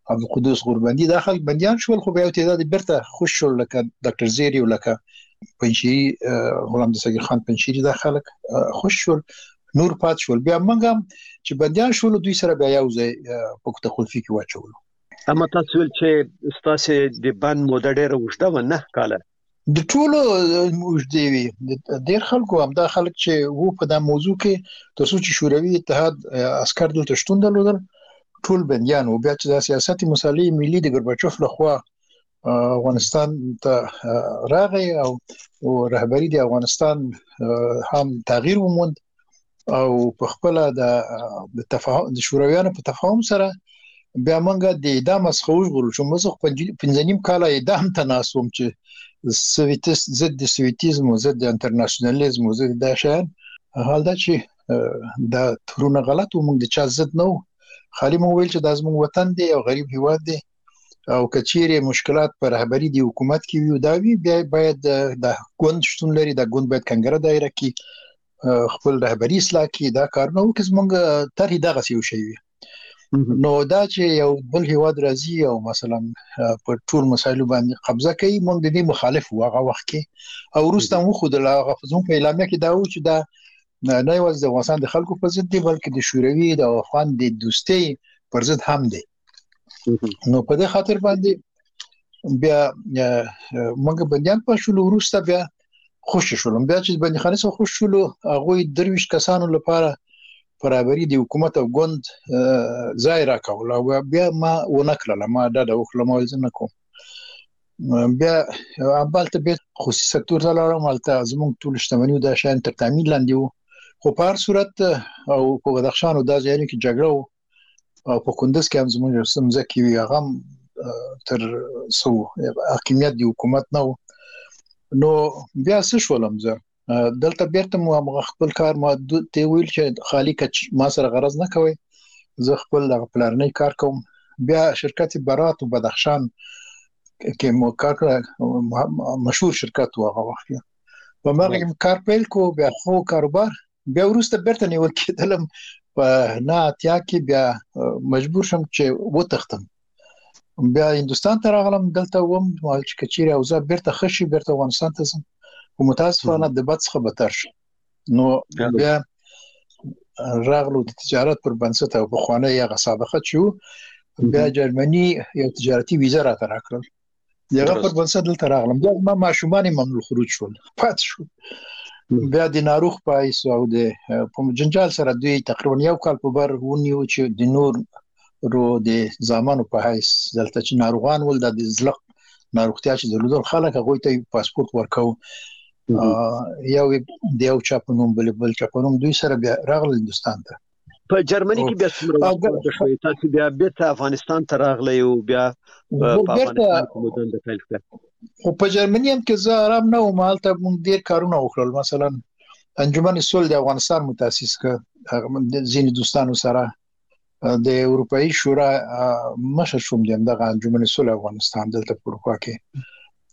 عبد القدوس غوربندي دا خلک بنديان شول خو بیا تعداد برته خوش شول لکه ډاکټر زیری ولکه پنځيري غلام دستگیر خان پنځيري دا خلک خوش شول نور پات شول بیا منګم چې بنديان شول دوی سره بیا یو ځای په کوته خلفي کې واچول.
اما تاسو چې ستاسو د بند موده ډیره وشته و نه کاله
د ټولو وجدي وي ډیر خلکو هم دا خلک چې وو په دا موضوع کې تاسو چې شوروي اتحاد عسكر دلته شتون درلودل ټول بنديان او بیا چې د سیاست مصالح ملي د ګورباچوف لخوا افغانستان ته راغی او رهبری د افغانستان هم تغییر وموند او په خپل د تفاهم د شورویانو په تفاهم سره بیا منګه د اعدام اسخوش غوړو چې موږ 15 کال اعدام تناسوم چې سویتیست ضد سویتیزم او ضد انټرنیشنالیزم او ضد داشان حال دا چې دا ترونه غلط و موږ د چا ضد نه خالي مو ویل چې د زموږ وطن دی او غریب هیواد دی او کچېره مشکلات پر رهبری دی حکومت کې وي دا وی بیا باید د ګوند شتون لري د ګوند باید کنګره دایره کې خپل رهبری اصلاح کې دا کار نه وکړي موږ تر دغه یو شی وي نو دا چې یو بل هیواد راځي او مثلا په ټول مسایلو باندې قبضه کوي موږ د دې مخالف واغه وخت کې او روسته مو خود لا غفزون په اعلامیه کې دا و چې دا نه یوازې د افغانستان د خلکو په ضد دی بلکې د شوروي د افغان د دوستۍ پر ضد هم دی نو په دې خاطر باندې بیا موږ بنديان په شلو روسته بیا خوش شولم بیا چې بنديخانه سره خوش شولو هغه درویش کسانو لپاره برابرۍ د حکومت او ګوند ځای راکول او بیا ما ونکړل ما دا د وکړم ولزم کوم بیا امبالته به خصوصي سکتور ته لاړم مالته زموږ ټول شتمنۍ د شان تر تامین لاندې وو خو په هر صورت او په بدخشان او د ځایونو کې جګړه او په کندز کې هم زموږ سمزه کې وی هغه تر سو حکومت دی حکومت نو بیا څه شولم زه دلته بیرته مو خپل کار ما ته ویل چې خالی کچ ما سره غرض نه کوي زه خپل د پلانې کار کوم بیا شرکت برات او بدخشان کې مو کار مشهور شرکت و هغه وخت په مغرب کار پیل کو بیا خو کاروبار بیا ورسته بیرته نیول کېدلم په نه اتیا کې بیا مجبور شم چې وتختم بیا هندستان ته راغلم دلته وم مال چې کچيره او زه بیرته خشي بیرته افغانستان ته ځم متاسفانه د بد څخه بتر شو نو بیا راغلو د تجارت پر بنسټ او په خوانه یې سابقه شو بیا جرمني یو تجارتي ویزه را تراکل یغه پر بنسټ دلته راغلم بیا ما ماشومان ممنوع خروج شول پات شو بیا د ناروغ پایس او د په جنجال سره دوی تقریبا یو کال په بر ونیو چې د نور رو د زمانو په حیث دلته چې ناروغان ول د زلق ناروغتیا چې درلودل خلک هغه ته پاسپورت ورکاو یو د یو چاپنوم بل چاپنوم دوی سره بیا راغله هندستان ته
په جرمني کې بیا څومره شوي تاسو بیا بیرته افغانستان ته راغلی او بیا په افغانستان کې مدن د پیل کړ
خو په جرمني هم کې زه آرام نه وم حالت موږ ډیر کارونه وکړل مثلا انجمن صلح د افغانستان متاسس ک ځینې دوستانو سره د اروپאי شورا مشر شوم دغه انجمن صلح افغانستان دلته په اروپا کې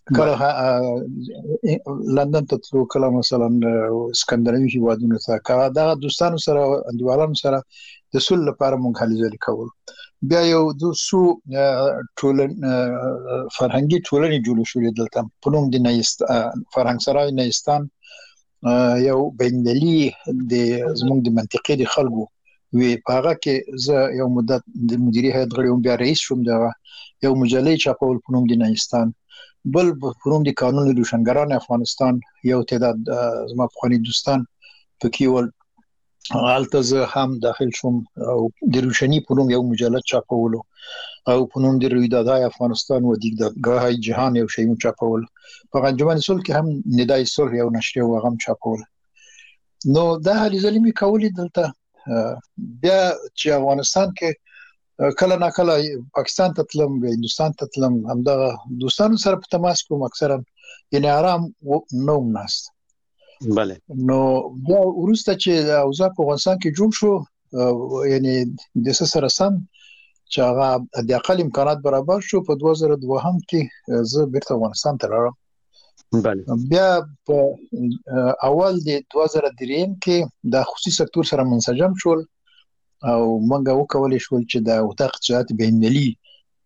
کله لندن ته تلو کله مثلا اسکندناوي هیوادونو ته کله دا دوستانو سره اندوالانو سره د صلح لپاره مونږ هلي ځلې کول بیا یو د سو ټولن فرهنګي ټولنې جوړ شوې دلته په نوم د فرهنګ سرای نېستان یو بینالي د زموږ د منطقې د خلکو وی هغه کې زه یو مدت د مدیریت هیئت غړی وم بیا رئیس شوم دا یو مجلې چاپول په نوم د نېستان بل په نوم د قانون روشنګران افغانستان یو تعداد زما په دوستان پکې ول حالته زه هم داخل شوم او د روشنی په نوم یو مجله چاپولو او په نوم د رویدادهای افغانستان و دیدگاه جهان یو شی چاپول په انجمن صلح کې هم ندای صلح یو نشریه و غم چاپول نو دا هلي ځلې می کولې دلته بیا چې افغانستان کې کله نه کله پاکستان ته تلم هندستان ته تلم همدا دوستانو سره په تماس کوم اکثرا یعنی آرام نوم ناست
بله
نو بیا ورسته چې اوضاع په افغانستان کې جوړ شو یعنی د سره سم چې هغه د اقل امکانات برابر شو په 2002 هم کې زه بیرته افغانستان ته راغلم
بله
بیا په اول د 2003 کې د خصوصي سکتور سره منسجم شول او موږ وکولای شو چې د وطاق تجارت بینالي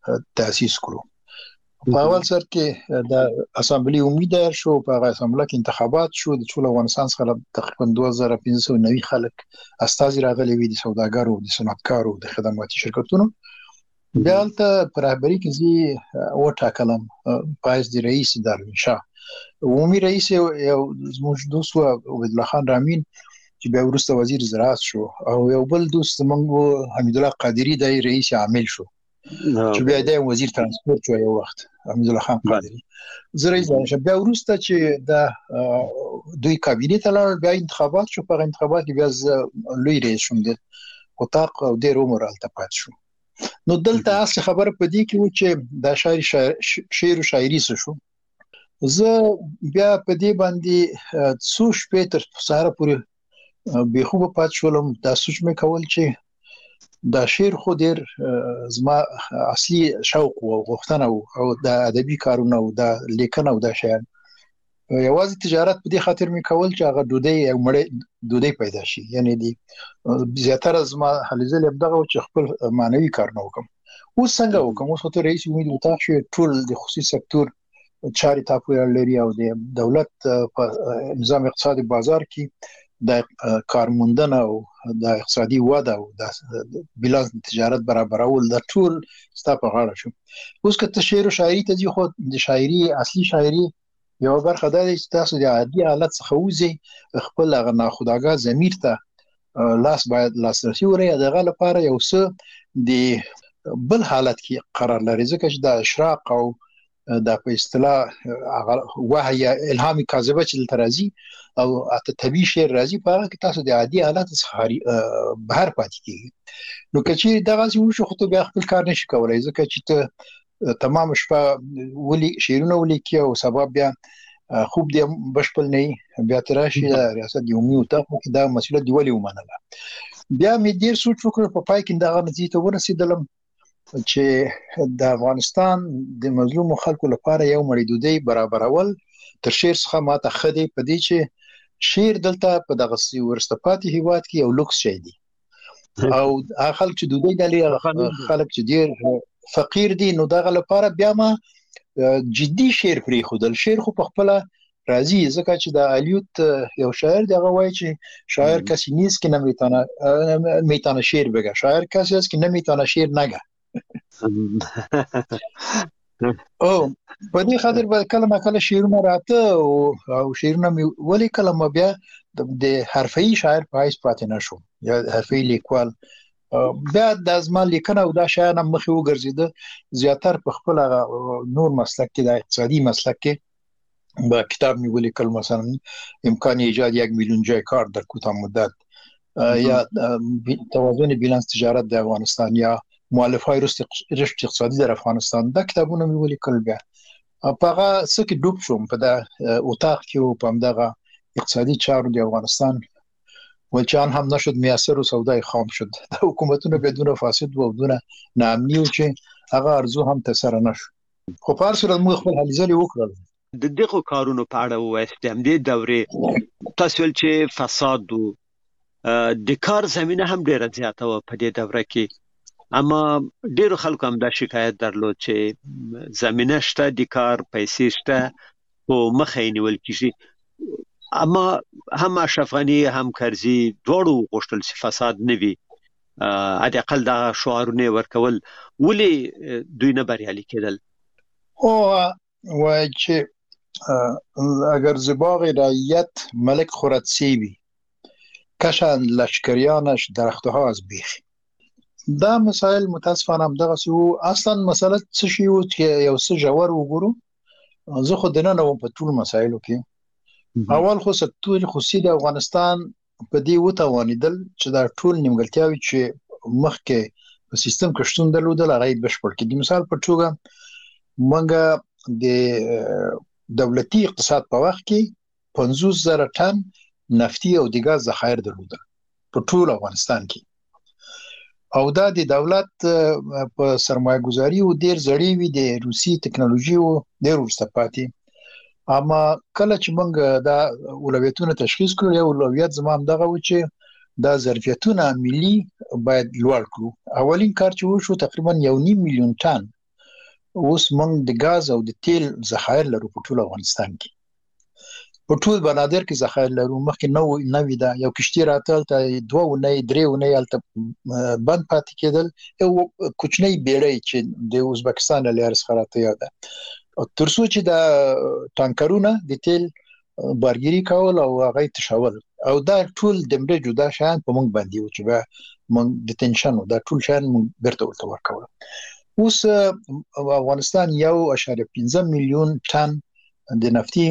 تاسیس کړو. په اول سر کې د اسامبلی امید شو، په اسامبلی کې انتخابات شو، د ټول افغانستان څخه تقریبا 2590 خلک استازي راغلي وي، د سوداګرو، د صنعتکارو، د خدماتي شرکتونو. بیا هلته په رهبري کې زه وټاکلم پایز د رئیس داروین شاه. عمومي رئیس یو زموږ دوست عبد الله خان رامین چې بیا وروسته وزیر زراعت شو، او یو بل دوست زموږ حمید الله قادری د رئیس عامل شو چې بیا د وزیر ترانسپورت شو یو وخت حمید الله خان قادری. زه رئیس شم. بیا وروسته چې د دوی کابینه ته لاړ، بیا انتخابات شو. په انتخابات کې بیا لوی رئیس شوم، د اتاق او ډېر عمر هلته پاتې شو. نو دلته اصل خبره په دې کې و چې دا شعر او شاعري څه شو. زه بیا په دې باندې څو شپې تر سهاره پورې بې خوبه پاتې شولم. دا سوچ مې کول چې دا شعر خو ډېر زما اصلي شوق او غوښتنه او د ادبي کارونه او د لیکنه او د شعر یوازې تجارت په دې خاطر مې کول چې هغه ډوډۍ پیدا شي. یعنی دی زیاتره زما هلې ځلې دغه چې خپل معنوي کارونه وکم. اوس څنګه وکم؟ اوس ته رئیس امید اتاق شو، ټول د خصوصي سکتور چاري تاپو لري او د دولت په نظام اقتصادي بازار کې د کارموندنه او د اقتصادي وده او د بیلانس تجارت برابرول د ټول ستاسو په غاړه شو. اوس که شعر او شاعري ته ځي، خو د شاعري اصلي شاعري یو برخه ده چې تاسو د عادي حالت څخه وځي، خپل هغه ناخودآګاه ضمیر ته باید لاسرسي ولرئ. دغه لپاره یو څه د بل حالت کې قرار لري، ځکه چې د اشراق او دا په اصطلاح وحی یا الهام کاذبه چې دلته راځي او اته طبيعي شعر راځي، په هغه کې تاسو د عادي حالت څخه بهر پاتې کیږي. نو که چې دغه څه وشو، خو ته بیا خپل کار نشي کولای، ځکه چې ته تمام شپه ولي شعرونه ولیکي او سبا بیا خوب دې بشپل نه بیا تراشي ریاست یومي اتاق کې دا مسله دی ولې ومنله. بیا مې ډیر سوچ وکړ، په پای کې دغه نتیجه ته ورسېدلم چې د افغانستان د مظلوم خلکو لپاره یو مړی ډوډۍ برابرول تر شعر څخه ماته خدي په دې چې شعر دلته په دغه ورسته پاتې هیواد کې یو لوکس شي دی، او هغه خلک چې ډوډۍ دالي خلک چې ډیر فقیر دي. نو دغه لپاره بیا ما جدي شعر پرې خودل. شعر خو په خپل راځي، ځکه چې د الیوت یو شاعر دغه وایي چې شاعر کسی نیست که نمیتونه شعر بگه، شاعر کسی است که نمیتونه شعر نگه. او په دې خاطر به کله کله شعرونه راته او شعرونه مې ولې کله بیا د حرفي شاعر په حیث پاتې نشوم یا حرفي لیکوال. بیا د ازما لیکنه او دا شاعر هم مخې وګرځیده زیاتره په خپل نور مسلک کې، د اقتصادي مسلک کې با کتاب مې ولیکل، مثلا امکان ایجاد 1 میلیون جای کار در کوتاه مدت یا توازن بیلانس تجارت د افغانستان یا مؤلفه‌های رشد اقتصادی در افغانستان. دا کتابونه مې ولیکل. بیا په هغه څه کې ډوب شوم په دا اتاق کې او په همدغه اقتصادي چارو د افغانستان ولچان هم نشد میسر و سودای خام شد. د حکومتونو بدون فاسد و بدون ناامنی و چې هغه ارزو هم تسر نشو. خو په هر صورت موږ خپل هلې ځلې وکړل.
د دغه کارونو په اړه وایست هم د دورې تاسو چې فساد او د کار زمينه هم ډیره زیاته و په دې دوره کې، اما ډیرو خلکو هم دا شکایت درلود چې زمينه شته، د کار پیسې شته او مخه یې نیول کیږي. اما هم اشرف غنی هم کرزي دواړو غوښتل چې فساد نه وي، اقل دا شعارونه ورکول، ولې دوی نه بریالي کېدل؟
او وای چې اگر زباغ رعیت ملک خورد سیبی کشن لشکریانش درختها از بیخ. دا مسائل متاسفانه هم دغه سو اصلا مسله څه شی و چې یو څه جوړ وګورو. زه خو دنه نو په ټول مسایلو کې اول خو ستوري خصوصي د افغانستان په دې وتوانیدل چې دا ټول نیمګړتیاوي چې مخکې په سیستم کې شتون درلودل هغه بشپړ کړي. مثال په توګه منګه د دولتي اقتصاد په وخت کې 500,000 ټن نفتي او د ګاز ذخایر درلودل په ټول افغانستان کې، او دا د دولت په سرمایه گذاري او ډیر زړی وي د روسي ټکنالوژي او ډیر ورسته پاتې. اما کله چې موږ دا اولویتونه تشخیص کړو، یو اولویت زموږ دغه و چې دا ظرفیتونه ملي باید لوړ کړو. اولین کار چې وشو تقریبا 1.5 میلیون ټن اوس موږ د غاز او د تیل ذخایر لرو په ټول افغانستان کې. په ټول بنادر کې ذخایر لرو. مخکې نوې ده یو کشتۍ راتل ته 2 ونې 3 ونې هلته بند پاتې کېدل. یو کوچنی بیړۍ چې د ازبکستان له لارې څخه راته یاده تر څو چې د ټانکرونه د تیل بارګیری کول او هغه تشول او دا ټول د مړه جدا شان په موږ باندې و چې موږ د تنشن دا ټول شان بیرته ورکول. اوس افغانستان 1.5 میلیون ټن د نفتي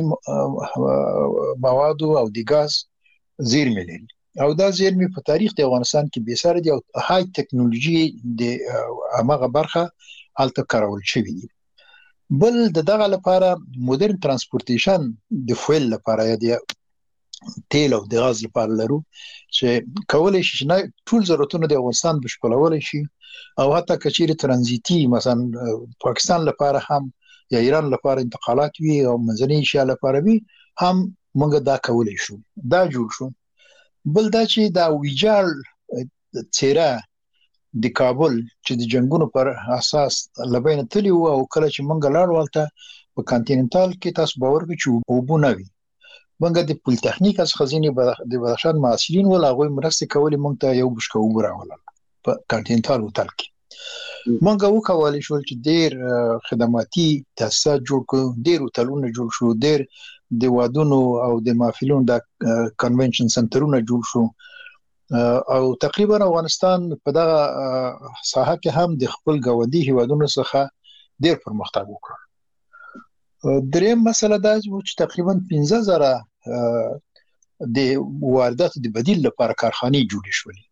موادو او د غاز زیرمې لري او دا زیرمې په تاریخ د افغانستان کې به سره دي او های ټکنالوژي د هغه برخه الته کارول شوې دي. بل دغه لپاره مدرن ترانسپورټیشن د فویل لپاره یا د تیل او د غاز لپاره لرو چې کولای شي نه ټول ضرورتونه د افغانستان بشپړول شي او حتی کچېره ترانزیتي مثلا پاکستان لپاره هم یا ایران لپاره انتقالات وي او منځنۍ ایشیا لپاره وي هم موږ دا کولای شو. دا جوړ شو. بل دا چې دا ویجال چیرې د کابل چې د جنگونو پر اساس لبین تلی او کله چې موږ لاړ ولته په کانټیننټال کې تاسو باور وکړئ چې وبونه وي موږ د پولیټیکنیک از خزینه د بدخشان معاصرین ول هغه مرسته کولې موږ ته یو بشکو وګراول په کانټیننټال هوټل کې. موږ وکولای شو چې ډیر خدماتي تاسیسات جوړ کړو، ډیر هوټلونه جوړ شو، ډیر د وادونو او د محفلونو د کنونشن سنټرونه جوړ شو او تقریبا افغانستان په دغه ساحه کې هم د خپل ګاونډي هیوادونو څخه ډیر پرمختګ وکړ. دریم مسله دا چې تقریبا 15000 د واردات د بدیل لپاره کارخانې جوړې شولې.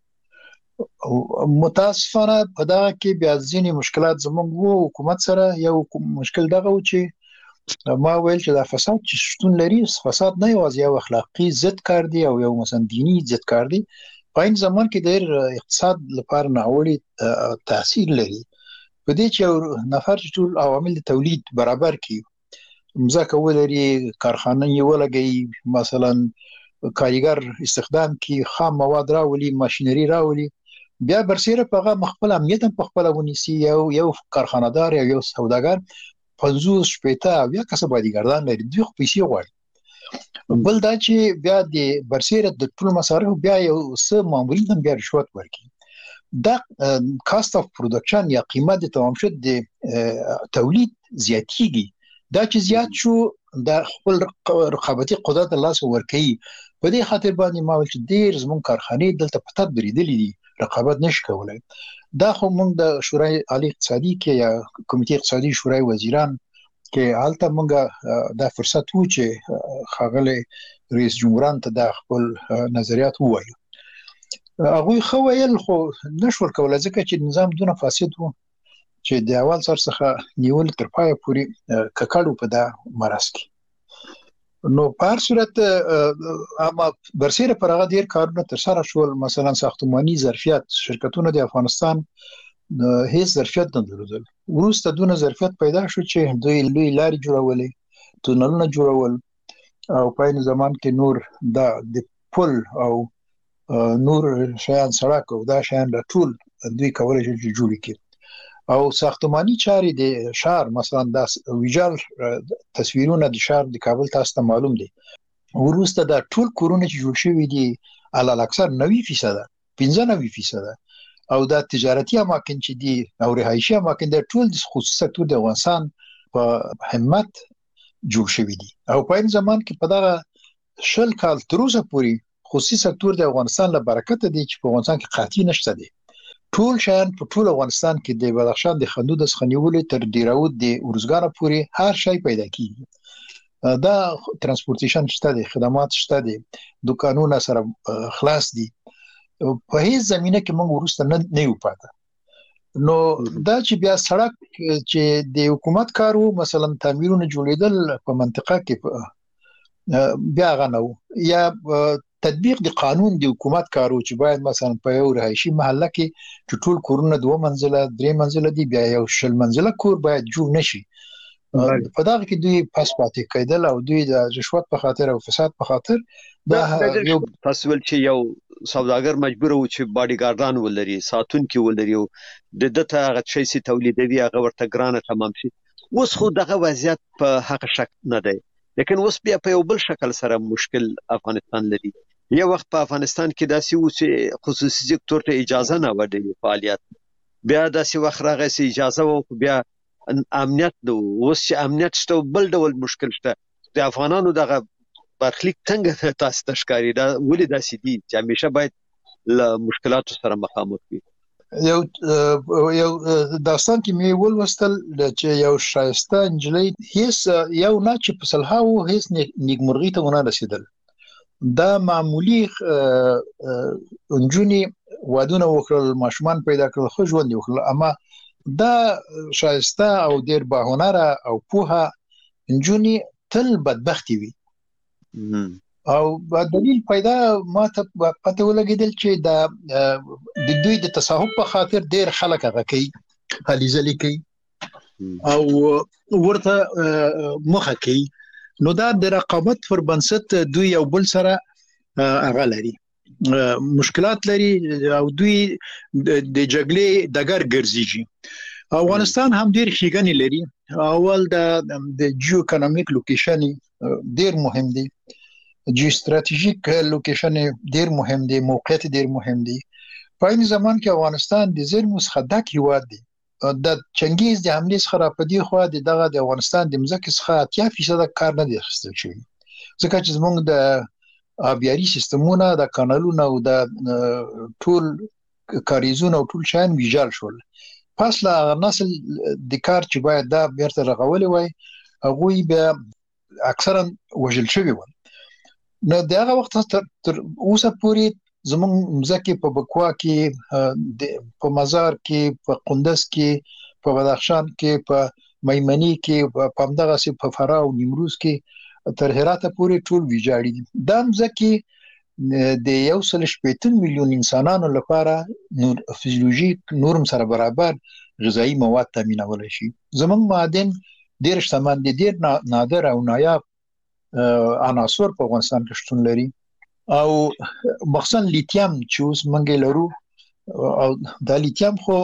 متاسفانه په دغه کې بیا ځینې مشکلات زموږ حکومت سره یو مشکل دغه و چې ما ویل چې دا فساد چې شتون لري، فساد نه یوازې یو اخلاقی ضد کار دی او یو مثلا دینی ضد کار دی، په این زمان کې ډېر اقتصاد لپاره ناوړي تاثیر لري. په دې چې نفر چې ټول عوامل د تولید برابر کړي، مځکه ولري، کارخانه یې ولګي، مثلا کارګر استخدام کړي، خام مواد راولي، ماشينري راولي، بیا برسیره په هغه خپل امنیت په خپل ونیسي. یو کارخانه‌دار یا یو سوداګر 50 شپېته بیا کسب باندې لري، دوی خو پیسې غواړي. بل دا چې بیا د برسیره د ټول مصارف بیا یو څه معمولی هم بیا رشوت ورکړي. دا کاست اف پروډکشن یا قیمت د تمام شد د تولید زیاتیږي. دا چې زیات شو د خپل رقابتي قدرت الله سره ورکړي. په دې خاطر باندې ما ول چې ډیر زمون کارخانه دلته پټ بریدلې دي، رقابت نشي کولای. دا خو موږ د شورای عالی اقتصادي کې یا کمیټې اقتصادي شورای وزیران کې حالت موږ دا فرصت وو چې خاغله رئیس جمهوران ته د خپل نظریات ووایو. هغه خو ویل خو نشور کولای ځکه چې نظام دونه فاسد وو چې د اول سر څخه نیول تر پای پورې ککړو په دا مرز کې. نو په هر صورت اما برسیره پر هغه ډیر کارونه تر سره شول. مثلا ساختماني ظرفیت شرکتونه د افغانستان هیڅ ظرفیت نه درلودل. وروسته دونه ظرفیت پیدا شو چې دوی لوی لارې جوړولې، تونلونه جوړول او په این زمان کې نور د پل او نور شیان سړک او دا شیان ټول دوی کولای شي جوړ کړي. او ساختماني چارې د شهر مثلا د ویجال تصویرونه د شهر د کابل تاسو ته معلوم دي. وروسته د ټول کورونه چې جوړ شوي دي علل اکثر 90% 95% او د تجارتي اماکن چې دي او رهایشي اماکن د ټول د خصوصي سکتور د افغانستان په همت جوړ شوي دي. او په این زمان کې په دغه شل کال تر اوسه پورې خصوصي سکتور د افغانستان له برکت دی چې په افغانستان کې قحطي نشته دي. ټول شان په ټول افغانستان کې د بدخشان د خندود د خنیولې تر ډیراود د ورزګانه پورې هر شی پیدا کیږي. دا ترانسپورټیشن شته دي، خدمات شته دي، دکانونه سره خلاص دي. په هیڅ زمينه کې موږ ورسته نه یو پاته. نو دا چې بیا سړک چې د حکومت کارو مثلا تعمیرونه جوړیدل په منطقه کې بیا غنو یا تطبیق د قانون د حکومت کارو چې باید مثلا په یو رهایشي محله کې چې ټول کورونه 2 منزله 3 منزله دي بیا یو شل منزله کور باید جوړ نشي. په دغه کې دوی پاس پاتې کېدل او دوی د رشوت په خاطر او فساد په خاطر دا یو
تاسو ول چې یو سوداګر مجبور و چې باډي ګاردان ولري، ساتونکي ولري، د دته هغه شي سي تولیدوي هغه ورته ګرانه تمام شي. اوس خو دغه وضعیت په حق شک نه دی، لیکن اوس بیا په یو بل شکل سره مشکل افغانستان لري. یو وخت په افغانستان کې داسې و چې خصوصي سکتور ته اجازه نه و د فعالیت، بیا داسې وخت راغی چې اجازه و، بیا امنیت نو. اوس چې امنیت شته بل ډول مشکل شته. د افغانانو دغه برخلیک څنګه تاسو ته ښکاري؟ دا ولې داسې دي چې همیشه باید له مشکلاتو سره مخامخ وي؟
یو داستان کې مې ولوستل چې یو شایسته انجلۍ هیڅ یو نه چې په صلحاو هیڅ نیکمرغي ته ونه رسیدل. دا معمولی انجونی وادونه وکړل، ماشومان پیدا کړل، خو ژوند وکړل، اما دا شایسته او ډیر باهنره او پوهه انجونی تل بدبختی وي. او دلیل پیدا ما ته پته ولګیدل چې د دوی د تصاحب په خاطر ډیر خلک هغه کوي، هليزلي کوي او ورته مخه کوي. نو دا د رقابت پر بنسټ دوی یو بل سره هغه لري، مشکلات لري او دوی د جګړې دګر ګرځي. افغانستان هم ډیر ښېګڼې لري. اول د جیو اکونومیک لوکیشن ډیر مهم دی، جیو استراتیژیک لوکیشن ډیر مهم دی، موقعیت ډیر مهم دی. په این زمان کې افغانستان د زیرمو څخه ډک هیواد دی. د چنګیز د حملې څخه راپدې خو د افغانستان د مځکې څخه 80% کار نه دی اخیستل شوی، ځکه چې زموږ د آبیاري سیستمونه، د کانالونو او د ټول کاریزونه او ټول شیان ویجاړ شول. پس لا نسل د کار چې باید دا بیرته رغولې وای، هغوی بیا اکثرا وژل شوي ول. نو دغه وخت تر اوسه پورې زموږ مځکې په بکوا کې، په مزار کې، په قندز کې، په بدخشان کې، په میمنی کې، په همدغسې په فراه او نیمروز کې تر هراته پورې ټول ویجاړي دي. دا مځکې د 1.8 میلیون انسانانو لپاره فزیولوژیک نورم سره برابر غذایی مواد تامینولی شي. زموږ معادن ډېر شتمن دي، ډېر نادر او نایاب عناصر په افغانستان کې شتون لري، او مخصوصا لیتیم چې اوس موږ لرو، او دا لیتیم خو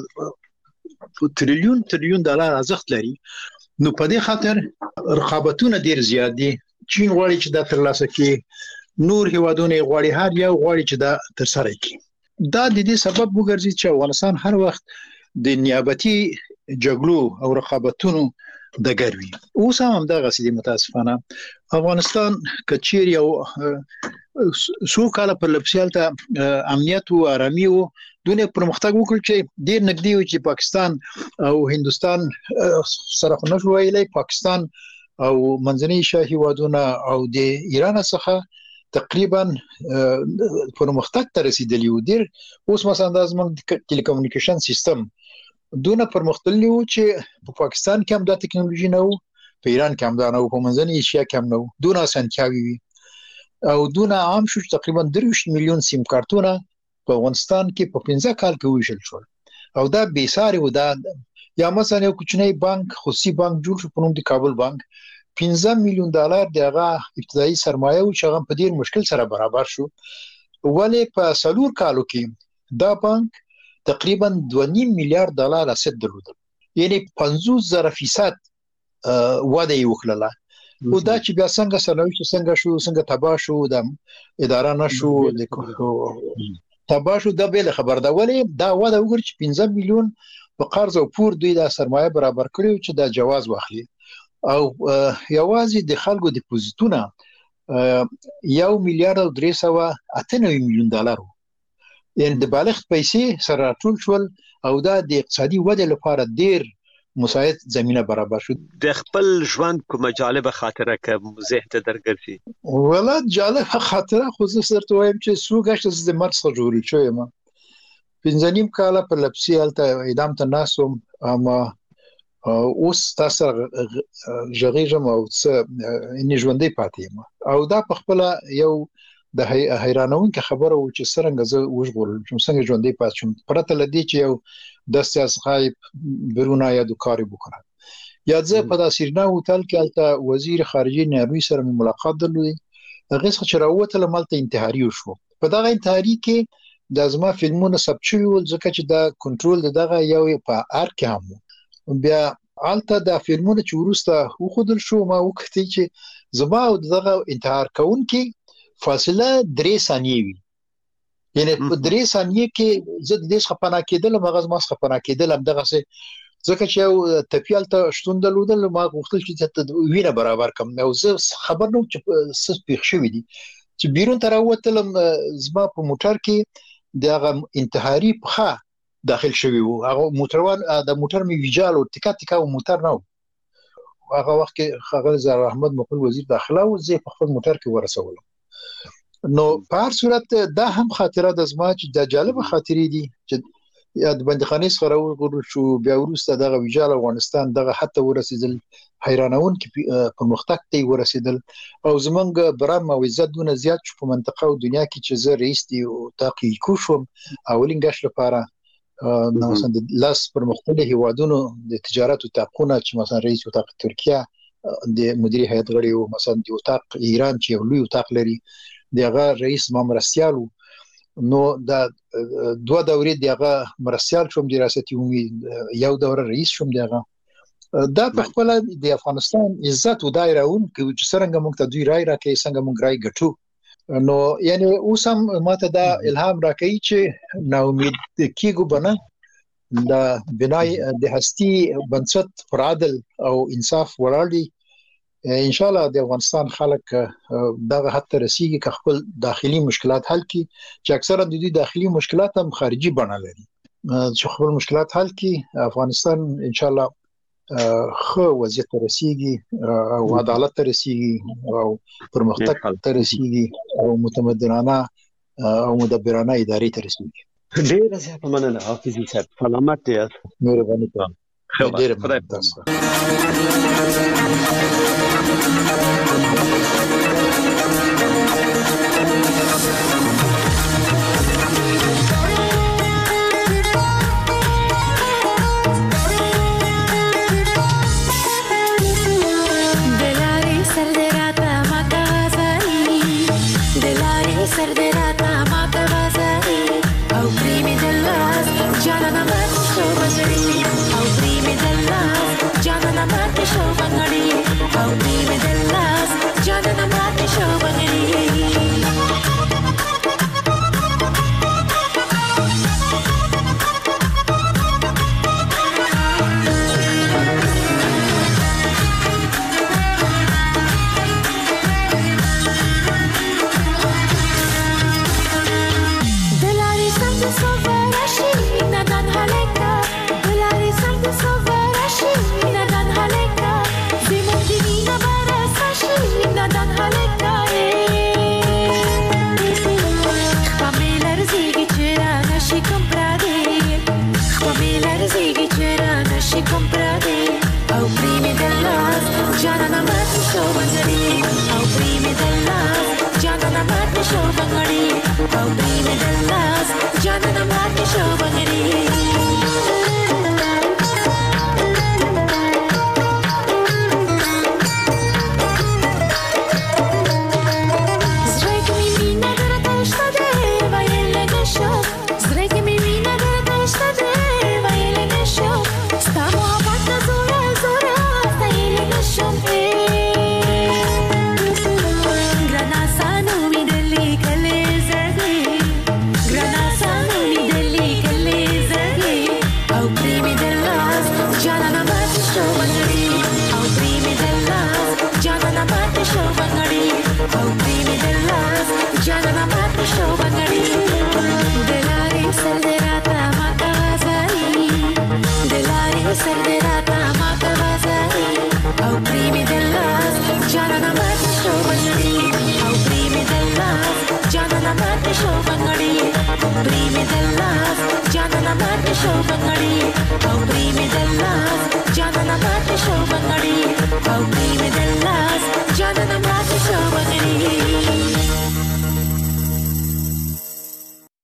تریلیون ډالر ارزښت لري. نو په دې خاطر رقابتونه ډیر زیات دي. چین غواړي چې دا ترلاسه کړي، نور هیوادونه غواړي، هر یو غواړي چې دا ترسره کړي. دا د دې سبب وګرځي چې افغانستان هر وخت د نیابتي جګړو او رقابتونو دګر وي. اوس هم دغسې دي. متاسفانه افغانستان کچیر یو څو کاله پر لپسیال ته امنیت او آرامي او دونه پرمختګ وکړ چې ډیر نږدې و چې پاکستان او هندستان سره خو نشو ویلای، پاکستان او منځنۍ ایشیا هیوادونه او د ایران څخه تقریبا پرمختګ ته رسیدلی و. ډیر اوس مثلا د زموږ ټیلیکومونیکیشن سیستم دونه پرمختللی و چې په پاکستان کې هم دا ټکنالوژي نه و، په ایران کې هم دا نه و، په منځنۍ ایشیا کې هم نه و. دونه اسانتیاوې وي او دونه عام شو چې تقریبا 23 میلیون سیم کارتونه په افغانستان کې په 15 کال کې ویشل شول، او دا بې ساري و. دا یا مثلا یو کوچنی بانک، خصوصي بانک جوړ شو په نوم د کابل بانک، 15 میلیون ډالر د هغه ابتدایي سرمایه و چې هغه په ډیر مشکل سره برابر شو. ولې په 4 کالو کې دا بانک تقریبا 2.5 میلیارډ ډالر اسید درلودل، یعنی 50,000% وده یې وکړله. او دا چې بیا څنګه سرنوشت څنګه شو، څنګه تباه شو، د اداره نشو تباه شو، دا بل خبر ده. ولې دا وده وګورئ چې 15 میلیون په قرض او پور دوی د سرمایه برابر کړو چې دا جواز واخلي، او یوازې د خلکو ډیپوزیټونه 1 میلیارډ او 398 میلیون ډالر، یعنی د بالغ پیسې سره ټول شول، او دا د اقتصادي ودې لپاره ډیر مساعد زمينه برابر شو.
د خپل ژوند کومه جالبه خاطره کوم ذهن ته درګرځي؟
ولا جالبه خاطره خو زه سره وایم چې سوګشت د مرګ څخه جوړی شوی ما 15 کاله په لپسی الته اعدام ته ناسوم، اما اوس تاسو ژغېږم او څه ان ژوندې پاتې ما. او دا په خپل یو د حیرانونکو خبره و چې څنګه زه وژغورل چې څنګه ژوندې پاتې شم، پرته لدی چې یو د سیاست برونه یا د کاری وکړه. یا زه په داسیرنا هوټل کې الته وزیر خارجه نروي سره ملاقات درلودی، هغه څخه چې راوته لملته انتحاري وشو. په دغه انتحاري کې د ازما فلمونه ثبت شوي ول ځکه چې دا کنټرول دغه یو په ار کې هم بیا الته د فلمونه چې ورسته وخدل شو ما وکړی چې زما او دغه انتحار کوونکی فاصله 3 ثانیې وي یعنی په 3 ثانیې کې زه د دې خپنا کېدل مغز ما خپنا کېدل هم دغه څه ځکه چې یو تپیال ته شتون درلودل ما غوښتل چې وینه برابر کم او زه خبر نوم چې څه پیښ شوی دي چې بیرون تر وتلم زما په موټر کې دغه انتحاري په داخل شوی وو هغه موټروان د موټر می ویجال او ټیکا ټیکا موټر نو هغه وخت کې خغل زار احمد مقبل وزیر داخله او زه په خپل موټر کې ورسولم نو په هر صورت دا هم خاطره د زما چې د جالب خاطرې دي چې د بندخانې څخه ورغلو شو بیا ورسته دغه ویجال افغانستان دغه حتی ورسېدل حیرانون کې په مختک ته ورسېدل او زمونږ بران موعظه دونه زیات شو په منطقه او دنیا کې چې زه رئیس دی او تاقی کوشم اولین غش لپاره نو مثلا د لاس پر مختلفو هیوادونو د تجارت او تاقونه چې مثلا رئیس وتاق ترکیه د مدیر هیئت غړي او مثلا د وتاق ایران چې لوی وتاق لري دغه رئیس مرستيالو نو دا دوه دورې دغه مرستيال شوم د ریاست عمومي یو دوره رئیس شوم دغه دا په خپل د افغانستان عزت و دایرهون چې څنګه موږ ته دوی رائے راکې څنګه موږ رائے ګټو نو یعنی اوسم ماته دا الهام راکې چې نو امید کیګو بنه د بنای د هستی بنسټ پر عدل او انصاف وړاندې ان شاء الله د افغانستان خلک دغه حد ته رسیږي چې خپل داخلي مشکلات حل کړي چې اکثرا د دې داخلي مشکلات هم خارجي بڼه لري چې خپل مشکلات حل کړي افغانستان ان شاء الله خو وضعیت ته رسیږي او عدالت ته رسیږي او پرمختګ ته رسیږي او متمدنانه او مدبرانه ادارې ته رسیږي
ډیر زیات مننه حافظي صاحب سلامت یې
مهرباني کوم ډیر مننه
Janana mati show bangari